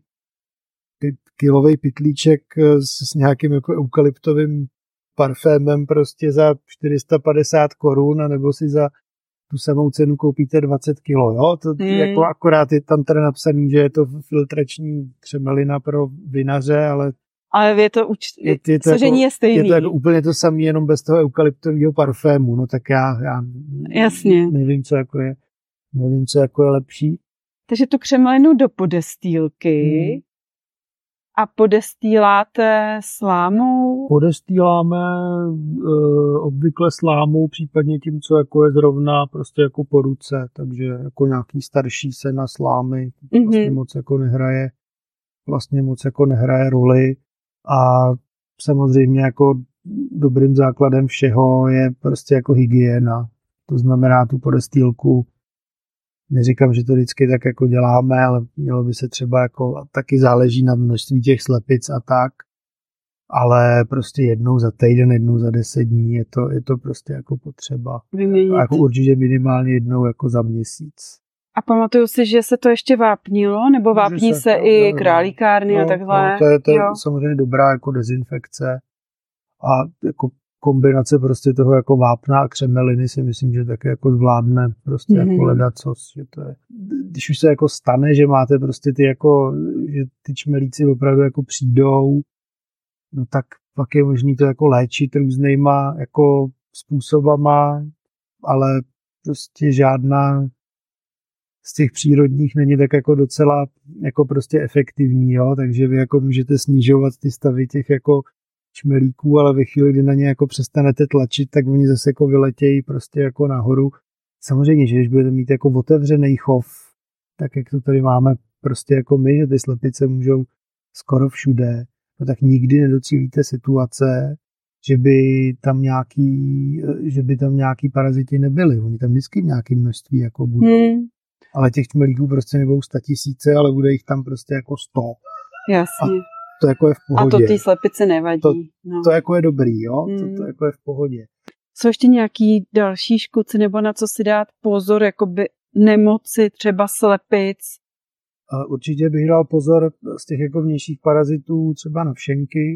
kilovej pytlíček s, s nějakým jako eukalyptovým parfémem prostě za čtyři sta padesát korun, anebo si za tu samou cenu koupíte dvacet kilo, jo? To mm. jako akorát je tam teda napsaný, že je to filtrační křemelina pro vinaře, ale ale je to, uč- je, je to složení jako, je stejný. Je to jako úplně to samé, jenom bez toho eukalyptového parfému, no tak já, já Jasně. nevím, co jako je, nevím, co jako je lepší. Takže tu křemelinu do podestýlky hmm. a podestýláte slámou? Podestýláme e, obvykle slámou, případně tím, co jako je zrovna prostě jako po ruce, takže jako nějaký starší sena slámy mm-hmm. vlastně moc jako nehraje, vlastně moc jako nehraje roli. A samozřejmě jako dobrým základem všeho je prostě jako hygiena. To znamená tu podestýlku. Neříkám, že to vždycky tak jako děláme, ale mělo by se třeba jako, taky záleží na množství těch slepic a tak, ale prostě jednou za týden, jednou za deset dní je to, je to prostě jako potřeba. Vyměnit. A jako určitě minimálně jednou jako za měsíc. A pamatuju si, že se to ještě vápnilo, nebo vápní se, se no, i no, králíkárny no, a takhle? No, to je, to je samozřejmě dobrá jako dezinfekce a jako kombinace prostě toho jako vápna a křemeliny si myslím, že taky jako zvládne prostě mm-hmm. jako ledacos, že to je. Když už se jako stane, že máte prostě ty jako, že ty čmelíci opravdu jako přijdou, no tak pak je možný to jako léčit různýma jako způsobama, ale prostě žádná z těch přírodních není tak jako docela jako prostě efektivní, jo, takže vy jako můžete snižovat ty stavy těch jako čmelíků, ale ve chvíli, kdy na ně jako přestanete tlačit, tak oni zase jako vyletějí prostě jako nahoru. Samozřejmě, že když budete mít jako otevřený chov, tak jak to tady máme prostě jako my, že ty slepice můžou skoro všude, no tak nikdy nedocílíte situace, že by tam nějaký, že by tam nějaký paraziti nebyli. Oni tam vždycky v nějakém množství jako budou. Hmm. Ale těch čmelíků prostě nebudou statisíce, ale bude jich tam prostě jako sto. Jasně. A to jako je v pohodě. A to ty slepice nevadí. To, no. to jako je dobrý, jo? Hmm. To, to jako je v pohodě. Jsou ještě nějaký další škůdci, nebo na co si dát pozor, jakoby nemoci, třeba slepic? Určitě bych dal pozor z těch jako vnějších parazitů třeba na všenky.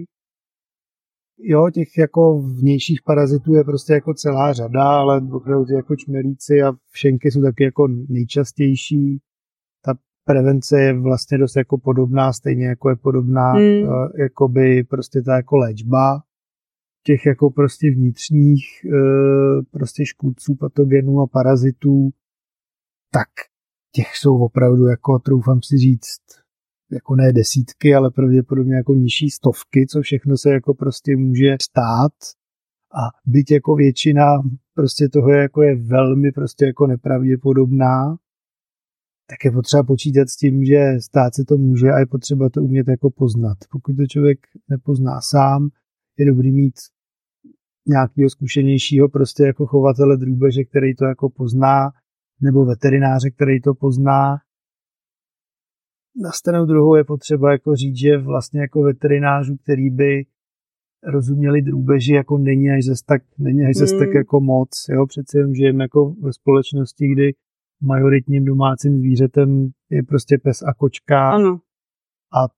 Jo, těch jako vnějších parazitů je prostě jako celá řada, ale opravdu ty jako čmelíci a všenky jsou taky jako nejčastější. Ta prevence je vlastně dost jako podobná, stejně jako je podobná hmm. uh, jakoby prostě ta jako léčba. Těch jako prostě vnitřních uh, prostě škůdců, patogenů a parazitů, tak těch jsou opravdu jako, troufám si říct, jako ne desítky, ale pravděpodobně jako nižší stovky, co všechno se jako prostě může stát. A byť jako většina prostě toho je, jako je velmi prostě jako nepravděpodobná, tak je potřeba počítat s tím, že stát se to může a je potřeba to umět jako poznat. Pokud to člověk nepozná sám, je dobrý mít nějakého zkušenějšího prostě jako chovatele drůbeže, který to jako pozná, nebo veterináře, který to pozná. Na stranu druhou je potřeba jako říct, že vlastně jako veterinářů, který by rozuměli drůbeži, jako není až zas tak, není až zas mm. tak jako moc. Jo? Přece jen žijeme jako ve společnosti, kdy majoritním domácím zvířetem je prostě pes a kočka. Ano. A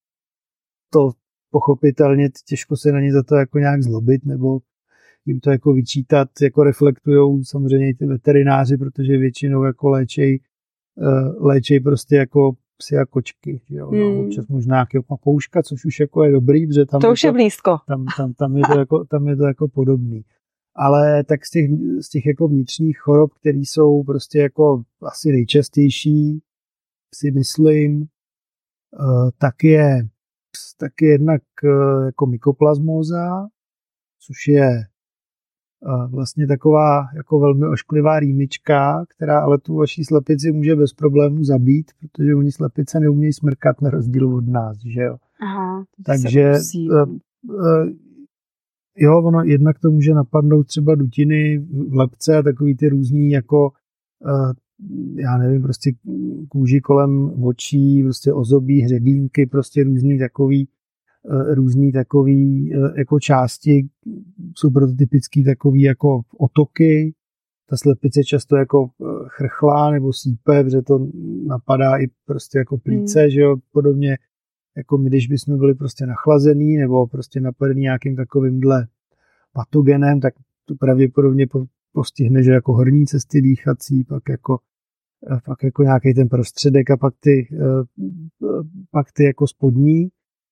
to pochopitelně těžko se na ně za to jako nějak zlobit, nebo jim to jako vyčítat, jako reflektujou samozřejmě i ty veterináři, protože většinou jako léčej, léčej prostě jako psy a kočky. Jo? Hmm. No, občas možná nějakého papouška, což už jako je dobrý, protože tam to už je, to, je blízko. Tam, tam, tam, je to jako, tam je to jako podobný. ale tak z těch, z těch jako vnitřních chorob, které jsou prostě jako asi nejčastější, si myslím, tak je, tak je jednak jako mykoplazmóza, což je vlastně taková jako velmi ošklivá rýmička, která ale tu vaší slepici může bez problémů zabít, protože oni slepice neumějí smrkat na rozdíl od nás, že jo. Aha, takže uh, uh, jo, ono jednak to může napadnout třeba dutiny v lebce a takový ty různý jako uh, já nevím, prostě kůži kolem očí, prostě ozobí, hřebínky, prostě různý takový různý takový jako části, jsou prototypický takový jako otoky. Ta slepice často jako chrchlá nebo sípe, protože to napadá i prostě jako plíce, hmm. že jo, podobně jako my, když bychom byli prostě nachlazený nebo prostě napadený nějakým takovýmhle patogenem, tak to pravděpodobně postihne, že jako horní cesty dýchací, pak jako pak jako nějaký ten prostředek a pak ty, pak ty jako spodní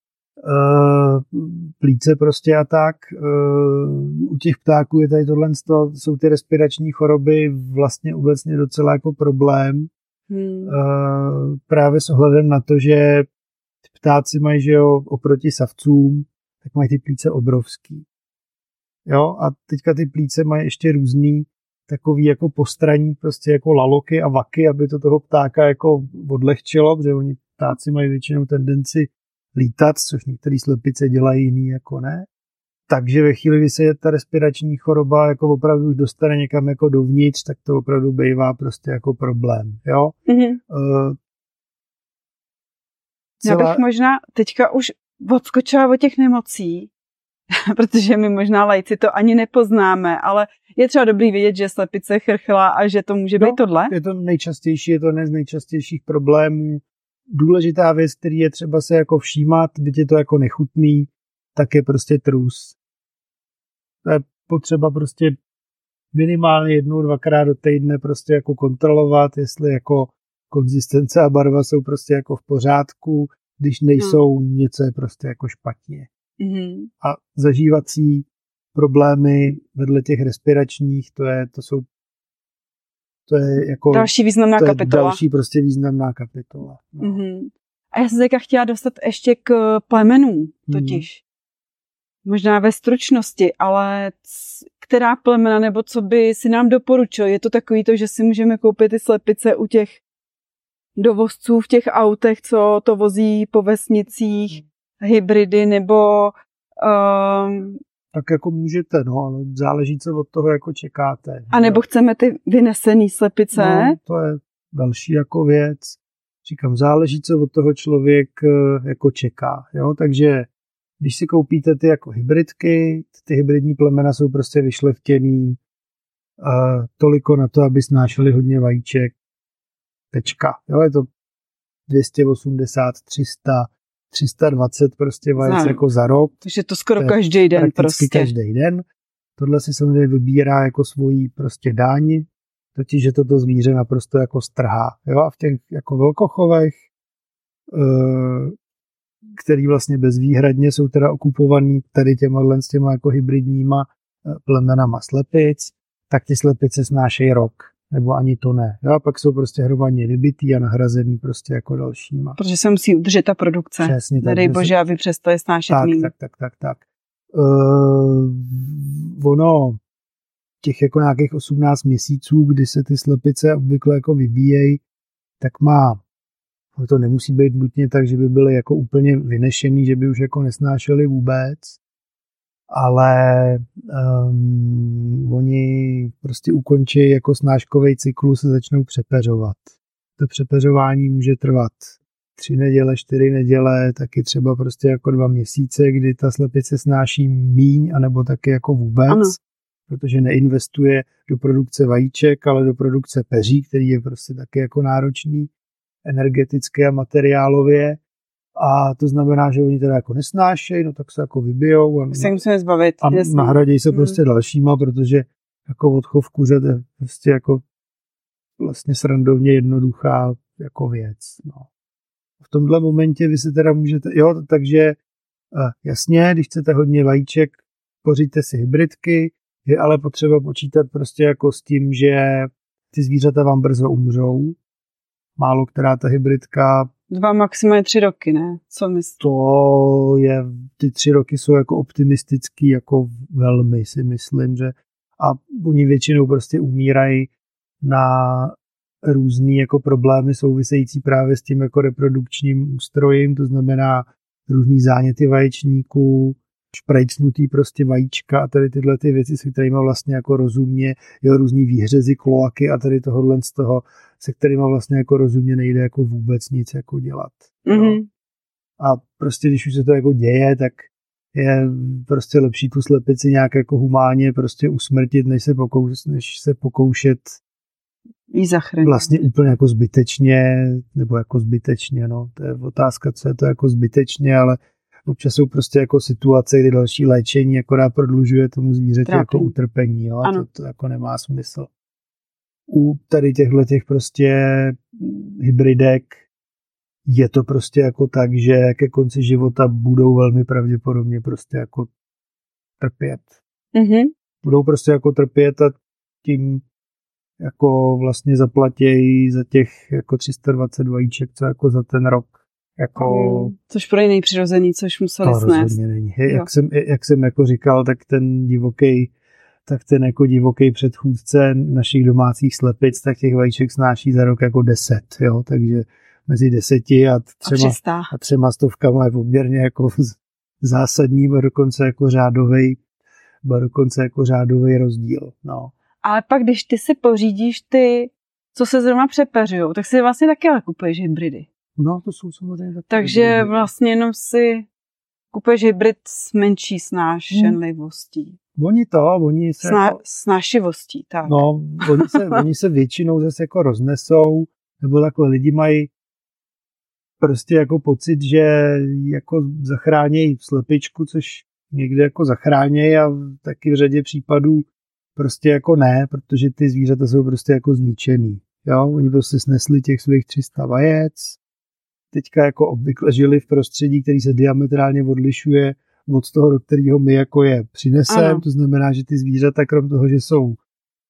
plíce prostě a tak. U těch ptáků je tady tohle, jsou ty respirační choroby vlastně obecně docela jako problém. Hmm. Právě s ohledem na to, že ptáci mají, že jo, oproti savcům, tak mají ty plíce obrovský. Jo, a teďka ty plíce mají ještě různý takový jako postraní, prostě jako laloky a vaky, aby to toho ptáka jako odlehčilo, protože oni ptáci mají většinou tendenci lítat, což některé slepice dělají, jiný jako ne. Takže ve chvíli, kdy se ta respirační choroba jako opravdu už dostane někam jako dovnitř, tak to opravdu bývá prostě jako problém, jo. Mm-hmm. Uh, celá... Já bych možná teďka už odskočila od těch nemocí, protože my možná lajci to ani nepoznáme, ale je třeba dobrý vědět, že slepice chrchlá a že to může být no, tohle. Je to nejčastější, je to jeden z nejčastějších problémů. Důležitá věc, který je třeba se jako všímat, byť je to jako nechutný, tak je prostě trus. To je potřeba prostě minimálně jednou, dvakrát do týdne prostě jako kontrolovat, jestli jako konzistence a barva jsou prostě jako v pořádku, když nejsou, hmm. něco je prostě jako špatně. Hmm. A zažívací problémy vedle těch respiračních, to je, to jsou to je jako další významná to je kapitola. Další prostě významná kapitola. No. Mm-hmm. A já se teďka chtěla dostat ještě k plemenům, totiž. Mm. Možná ve stručnosti, ale c- která plemena nebo co by si nám doporučil? Je to takový to, že si můžeme koupit ty slepice u těch dovozců v těch autech, co to vozí po vesnicích, mm. hybridy nebo um, tak jako můžete, no, ale záleží, co od toho jako čekáte. A nebo chceme ty vynesený slepice? No, to je další jako věc. Říkám, záleží, co od toho člověk jako čeká. Jo? Takže když si koupíte ty jako hybridky, ty hybridní plemena jsou prostě vyšlechtěný uh, toliko na to, aby snášely hodně vajíček. Tečka. Jo? Je to dvě stě osmdesát, tři sta, tři sta dvacet prostě vajec jako za rok. Takže to skoro to každý den prostě. každý den. Tohle si samozřejmě vybírá jako svoji prostě dáni, totiž, že toto zvíře naprosto jako strhá. Jo? A v těch jako velkochovech, který vlastně bezvýhradně jsou teda okupovaný tady těma, s těma jako hybridníma plemenama slepic, tak ty slepice snášejí rok. Nebo ani to ne. Jo? A pak jsou prostě hrovaně vybitý a nahrazený prostě jako dalšíma. Protože se musí udržet ta produkce. Přesně tak. Nedej bože, aby přestali snášet tak, míň. tak, tak, tak, tak. Uh, ono těch jako nějakých osmnáct měsíců, kdy se ty slepice obvykle jako vybíjejí, tak má, to nemusí být nutně tak, že by byly jako úplně vynešený, že by už jako nesnášeli vůbec, ale um, oni prostě ukončí jako snáškový cyklus a začnou přepeřovat. To přepeřování může trvat tři neděle, čtyři neděle, taky třeba prostě jako dva měsíce, kdy ta slepice snáší míň, anebo taky jako vůbec, ano. Protože neinvestuje do produkce vajíček, ale do produkce peří, který je prostě taky jako náročný energeticky a materiálově. A to znamená, že oni teda jako nesnášejí, no tak se jako vybijou. A, se musíme zbavit. A nahradějí se hmm. prostě dalšíma, protože jako odchov kuřat je prostě jako vlastně srandovně jednoduchá jako věc. No. V tomhle momentě vy se teda můžete, jo, takže jasně, když chcete hodně vajíček, pořiďte si hybridky, Je ale potřeba počítat prostě jako s tím, že ty zvířata vám brzo umřou. Málo která ta hybridka. Dva, maximálně tři roky, ne? Co myslíš? To je, ty tři roky jsou jako optimistický, jako velmi si myslím, že a oni většinou prostě umírají na různý jako problémy související právě s tím jako reprodukčním ústrojím, to znamená různý záněty vaječníků, šprejcnutý prostě vajíčka a tady tyhle ty věci, se kterými vlastně jako rozumně, jo, různý výhřezy, kloaky a tady tohohle z toho, se kterými vlastně jako rozumně nejde jako vůbec nic jako dělat. Mm-hmm. A prostě když už se to jako děje, tak je prostě lepší tu slepici nějak jako humánně prostě usmrtit, než se, pokouš, než se pokoušet jí zachránit. Vlastně úplně jako zbytečně, nebo jako zbytečně, no. To je otázka, co je to jako zbytečně, ale občas jsou prostě jako situace, kdy další léčení akorát prodlužuje tomu zvířeti jako utrpení, jo. A to, to jako nemá smysl. U tady těchto těch prostě hybridek je to prostě jako tak, že ke konci života budou velmi pravděpodobně prostě jako trpět. Mm-hmm. Budou prostě jako trpět a tím jako vlastně zaplatějí za těch jako tři sta dvacet vajíček, co jako za ten rok. Jako... Mm, což pro ně nejpřirozený, což museli snést. Rozhodně není. Jak jsem, jak jsem jako říkal, tak ten divoký tak ten jako divoký předchůdce našich domácích slepic, tak těch vajíček snáší za rok jako deset, jo, takže mezi deseti a třema, a, a třema stovkama je poměrně jako zásadní, bo dokonce jako řádovej, bo dokonce jako řádovej rozdíl, no. Ale pak, když ty si pořídíš ty, co se zrovna přepeřujou, tak si vlastně taky ale kupuješ hybridy. No, to jsou samozřejmě taky takže hybridy. vlastně jenom si kupuješ hybrid s menší snášenlivostí. Hmm. Oni to, oni se... Sná, jako, snášivostí, tak. No, oni se, oni se většinou zase jako roznesou, nebo takhle lidi mají prostě jako pocit, že jako zachránějí slepičku, což někde jako zachránějí a taky v řadě případů prostě jako ne, protože ty zvířata jsou prostě jako zničený. Jo, oni prostě snesli těch svých tři sta vajec, teďka jako obvykle žili v prostředí, který se diametrálně odlišuje od toho, do kterého my jako je přinesem. To znamená, že ty zvířata, krom toho, že jsou uh,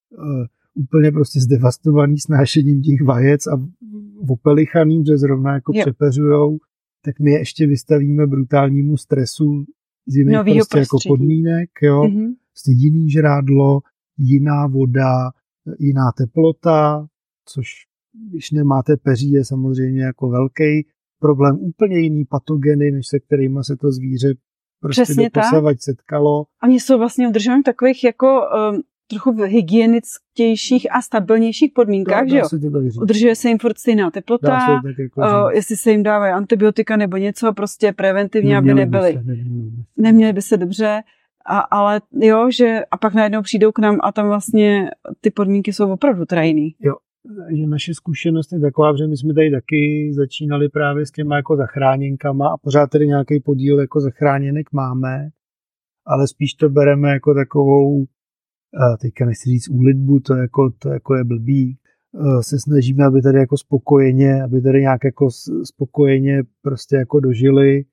úplně prostě zdevastovaný snášením těch vajec a opelichaný, že zrovna jako jo. přepeřujou, tak my je ještě vystavíme brutálnímu stresu z jiných Novýho prostě jako podmínek. Jo? Mm-hmm. Prostě jiný žrádlo, jiná voda, jiná teplota, což když nemáte peří, je samozřejmě jako velký problém. Úplně jiný patogeny, než se kterými se to zvíře prostě doposavať setkalo. Oni jsou vlastně udržováni v takových jako um, trochu v hygieničtějších a stabilnějších podmínkách, že jo? Udržuje se jim furt stejná teplota, se jako uh, jestli se jim dávají antibiotika nebo něco, prostě preventivně, neměli aby nebyly. By se, neměli. neměli by se dobře, a, ale jo, že a pak najednou přijdou k nám a tam vlastně ty podmínky jsou opravdu trajný. Jo. Že naše zkušenost je taková, že my jsme tady taky začínali právě s těma jako zachráněnkama a pořád tady nějaký podíl jako zachráněnek máme, ale spíš to bereme jako takovou, teďka nechci říct úlitbu, to jako, to jako je blbý, se snažíme, aby tady jako spokojeně, aby tady nějak jako spokojeně prostě jako dožili.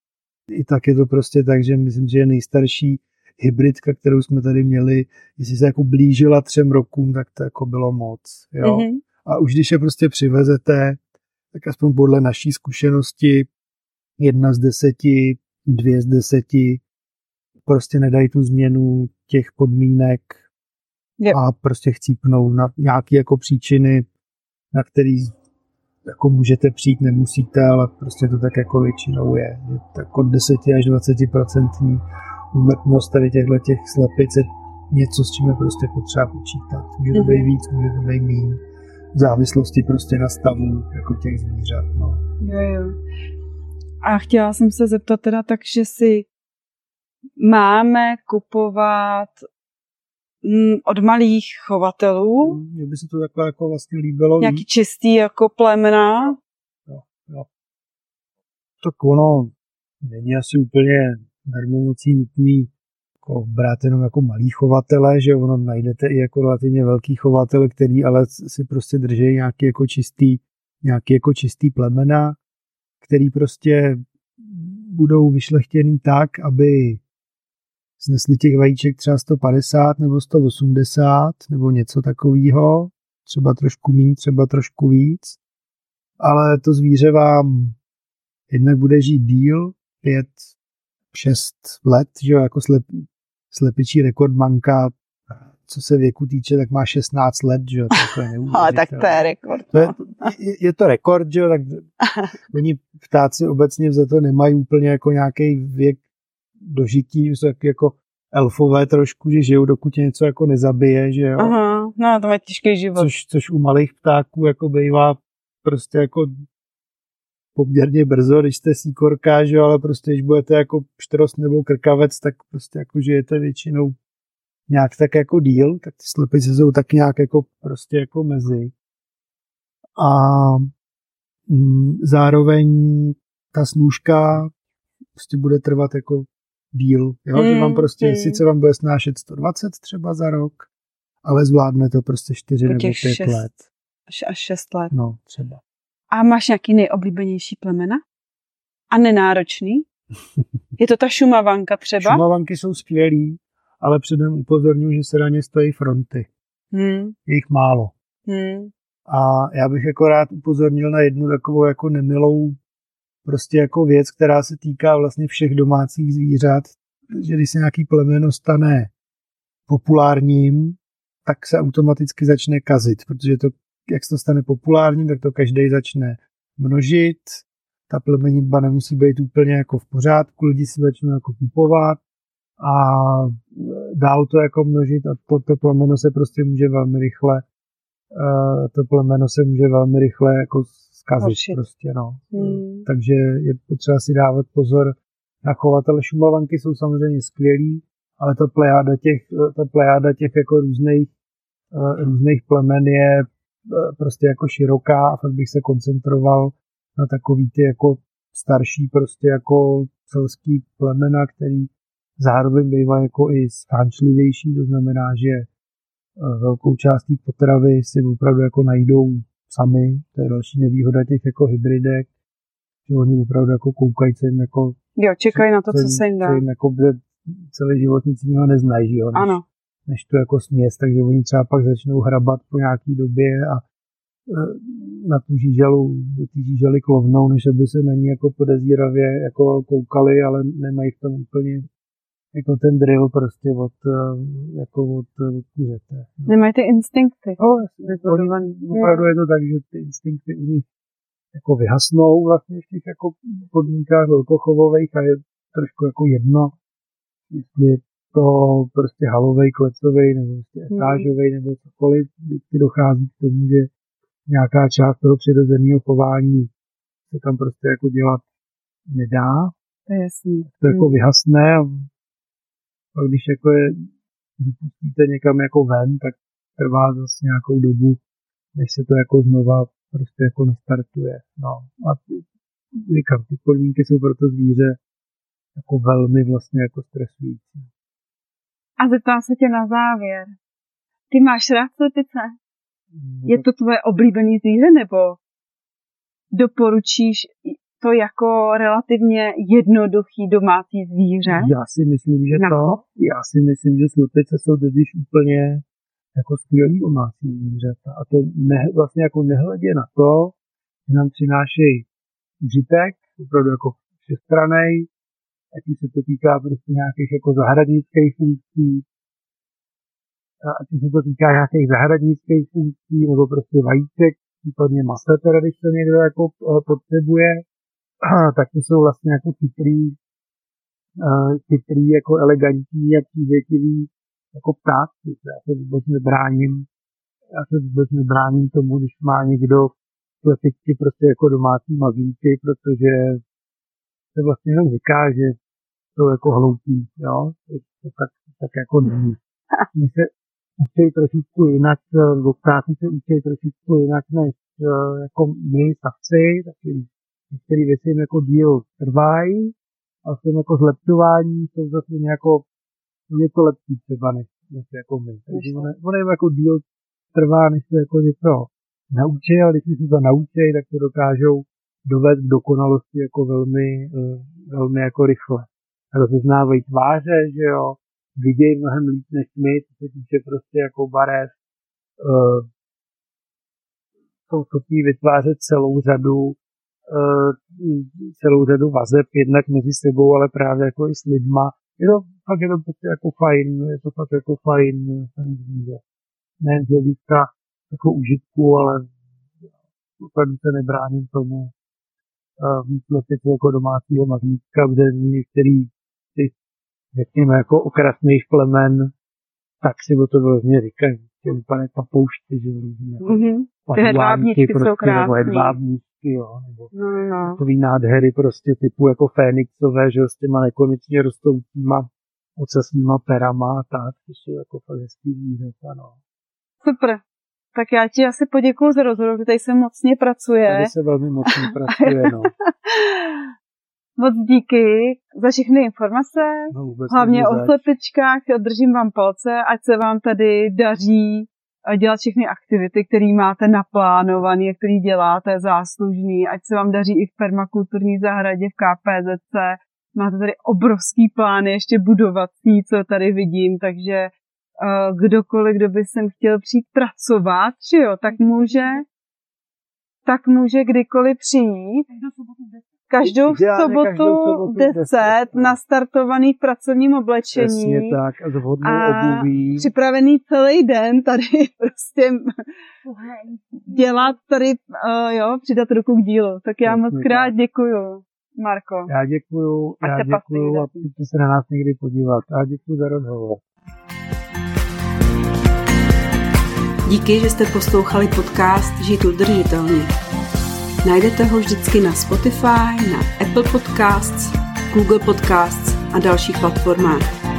I tak je to prostě tak, že myslím, že je nejstarší hybridka, kterou jsme tady měli, jestli se jako blížila třem rokům, tak to jako bylo moc. Jo? Mm-hmm. A už když je prostě přivezete, tak aspoň podle naší zkušenosti jedna z deseti, dvě z deseti prostě nedají tu změnu těch podmínek yep. a prostě chcípnou na nějaké jako příčiny, na který jako můžete přijít, nemusíte, ale prostě to tak jako většinou je. Je tak od deseti až dvaceti procentní úmrtnost tady těchto těch slepic je něco, s čím je prostě potřeba počítat. Může to být víc, může to být míň. V závislosti prostě na stavu jako těch zvířat. No. Jo, jo. A chtěla jsem se zeptat teda tak, že si máme kupovat od malých chovatelů. Mně by se to takhle jako vlastně líbilo. Nějaký čistý jako plemena. Jo, jo. Tak ono není asi úplně darmomocí nutný jako brát jenom jako malý chovatele, že ono najdete i jako relativně velký chovatele, který ale si prostě drží nějaký jako čistý, nějaký jako čistý plemena, který prostě budou vyšlechtěný tak, aby snesli těch vajíček třeba sto padesát nebo sto osmdesát nebo něco takového, třeba trošku méně, třeba trošku víc, ale to zvíře vám jednak bude žít díl, pět, šest let, že jo, jako slep, slepičí rekordmanka, co se věku týče, tak má šestnáct let, že jo, to je neuvěřitelné. Ale tak to je rekord. To je, je, je to rekord, že jo, tak oni ptáci obecně za to nemají úplně jako nějaký věk dožití, jsou tak jako elfové trošku, že žijou, dokud tě něco jako nezabije, že jo. Aha, no to má těžký život. Což, což u malých ptáků jako bývá prostě jako poměrně brzo, když jste síkorka, že jo, ale prostě když budete jako pštros nebo krkavec, tak prostě jako žijete většinou nějak tak jako díl, tak ty slepice jsou tak nějak jako prostě jako mezi. A mm, zároveň ta snůžka prostě bude trvat jako díl, jo, mm, že vám prostě, mm. sice vám bude snášet sto dvacet třeba za rok, ale zvládne to prostě čtyři nebo pět šest, let. Až šest let. No, třeba. A máš nějaký nejoblíbenější plemena? A nenáročný? Je to ta šumavanka třeba? Šumavanky jsou skvělý, ale předem upozorňuji, že se na ně stojí fronty. Hmm. Je jich málo. Hmm. A já bych jako rád upozornil na jednu takovou jako nemilou prostě jako věc, která se týká vlastně všech domácích zvířat, že když se nějaký plemeno stane populárním, tak se automaticky začne kazit, protože to, jak se to stane populárním, tak to každý začne množit, ta plemenitba nemusí být úplně jako v pořádku, lidi si začnou jako kupovat a dál to jako množit a to, to plemeno se prostě může velmi rychle uh, to plemeno se může velmi rychle jako zkazit. Horšit. Prostě, no. Hmm. Takže je potřeba si dávat pozor na chovatele. Šumavanky jsou samozřejmě skvělí, ale ta plejáda těch, ta plejáda těch jako různých, uh, různých plemen je uh, prostě jako široká a fakt bych se koncentroval na takový ty jako starší prostě jako celský plemena, který zároveň bývá jako i schánčlivější, to znamená, že velkou částí potravy si opravdu jako najdou sami, to je další nevýhoda těch jako hybridek, že oni opravdu jako koukají, co jim jako... Jo, čekají na to, co se jim dá. Co jim jako celý život nic jiného neznají, že jo, než, ano. než to jako směs, takže oni třeba pak začnou hrabat po nějaký době a na tu žíželu, do té žížely klovnou, než aby se na ní jako podezíravě jako koukali, ale nemají v tom úplně jako ten drill prostě od, jako od, od kuřete. No. Nemají ty instinkty. No, opravdu je to tak, že ty instinkty u nich jako vyhasnou vlastně v těch jako podmínkách velkochovových a je trošku jako jedno, jestli je to prostě halovej, klecovej nebo prostě etážovej nebo cokoliv, vždycky dochází k tomu, že nějaká část toho přirozeného chování se tam prostě jako dělat nedá. To je jasný. To jako vyhasne a a když jako je vypustíte někam jako ven, tak trvá zase nějakou dobu, než se to jako znova prostě jako nastartuje. No a ty, říkám, ty podmínky jsou pro to zvíře jako velmi vlastně jako stresující. A zeptám se tě na závěr. Ty máš rád slepice? Je to tvoje oblíbený zvíře, nebo doporučíš to jako relativně jednoduchý domácí zvíře? Já si myslím, že to, já si myslím, že slepice jsou totiž úplně jako skvělý domácí zvířata. A to ne, vlastně jako nehledě na to, že nám přinášejí užitek, opravdu jako všestrannej, ať se to týká prostě nějakých jako zahradnických funkcí, ať se to týká nějakých zahradnických funkcí, nebo prostě vajíček, případně masa, teda když to někdo jako potřebuje, tak to jsou vlastně jako chytrý, uh, chytrý jako elegantní a přívětivý jako ptáci. Já se vůbec nebráním, já se vůbec nebráním tomu, když má někdo slepičky prostě jako domácí mazlíky, protože se vlastně jenom říká, že jsou jako hloupí, jo, to, to tak, tak jako není. Oni se učí trošičku jinak, nebo ptáci se učí trošičku jinak než uh, jako my, savci, taky některé věci jim jako díl trvají a v tom jako zlepšování jsou zase nějako něco lepší třeba než, než jako my. Takže ono jim jako díl trvá, než se jako něco naučí, ale když si to naučí, tak to dokážou dovést k dokonalosti jako velmi, velmi jako rychle. Rozeznávají tváře, že jo, vidějí mnohem líp než my, co se týče prostě jako barev. Uh, jsou schopní vytvářet celou řadu uh, celou řadu vazeb, jednak mezi sebou, ale právě jako i s lidma. Je to fakt je to prostě jako fajn, je to fakt jako fajn, že nejen z hlediska jako užitku, ale opravdu se nebráním tomu víc letit jako domácího mazlíčka, kde některý ty, řekněme, jako okrasných plemen, tak si o to vlastně říkají, že vypadá papoušky, že různě mm-hmm. Ty hedvábníčky prostě, jsou krásný. Nebo hedvábníčky, jo, nebo no, no. takový nádhery prostě typu jako fénixové, že s těma nekonečně rostoucíma ocasníma perama a tak, to jsou jako fakt hezký zvířata, no. Super. Tak já ti asi poděkuju za rozhovor, že tady se mocně pracuje. Tady se velmi mocně pracuje, no. Moc díky za všechny informace, no, hlavně o slepičkách, držím vám palce, ať se vám tady daří dělat všechny aktivity, které máte naplánované, které děláte záslužný, ať se vám daří i v permakulturní zahradě v K P Z C. Máte tady obrovský plány ještě budovací, co tady vidím, takže kdokoliv, kdo by sem chtěl přijít pracovat, že jo, tak může, tak může kdykoliv přijít. Každou sobotu deset nastartovaný v pracovním oblečení. Přesně tak, a s vhodnou obuví. Připravený celý den tady prostě dělat tady, uh, jo, přidat ruku k dílu. Tak já moc krát děkuju, Marko. Já děkuju, já děkuju a přijďte se na nás někdy podívat. A děkuju za rozhovor. Díky, že jste poslouchali podcast Žít udržitelně. Najdete ho vždycky na Spotify, na Apple Podcasts, Google Podcasts a dalších platformách.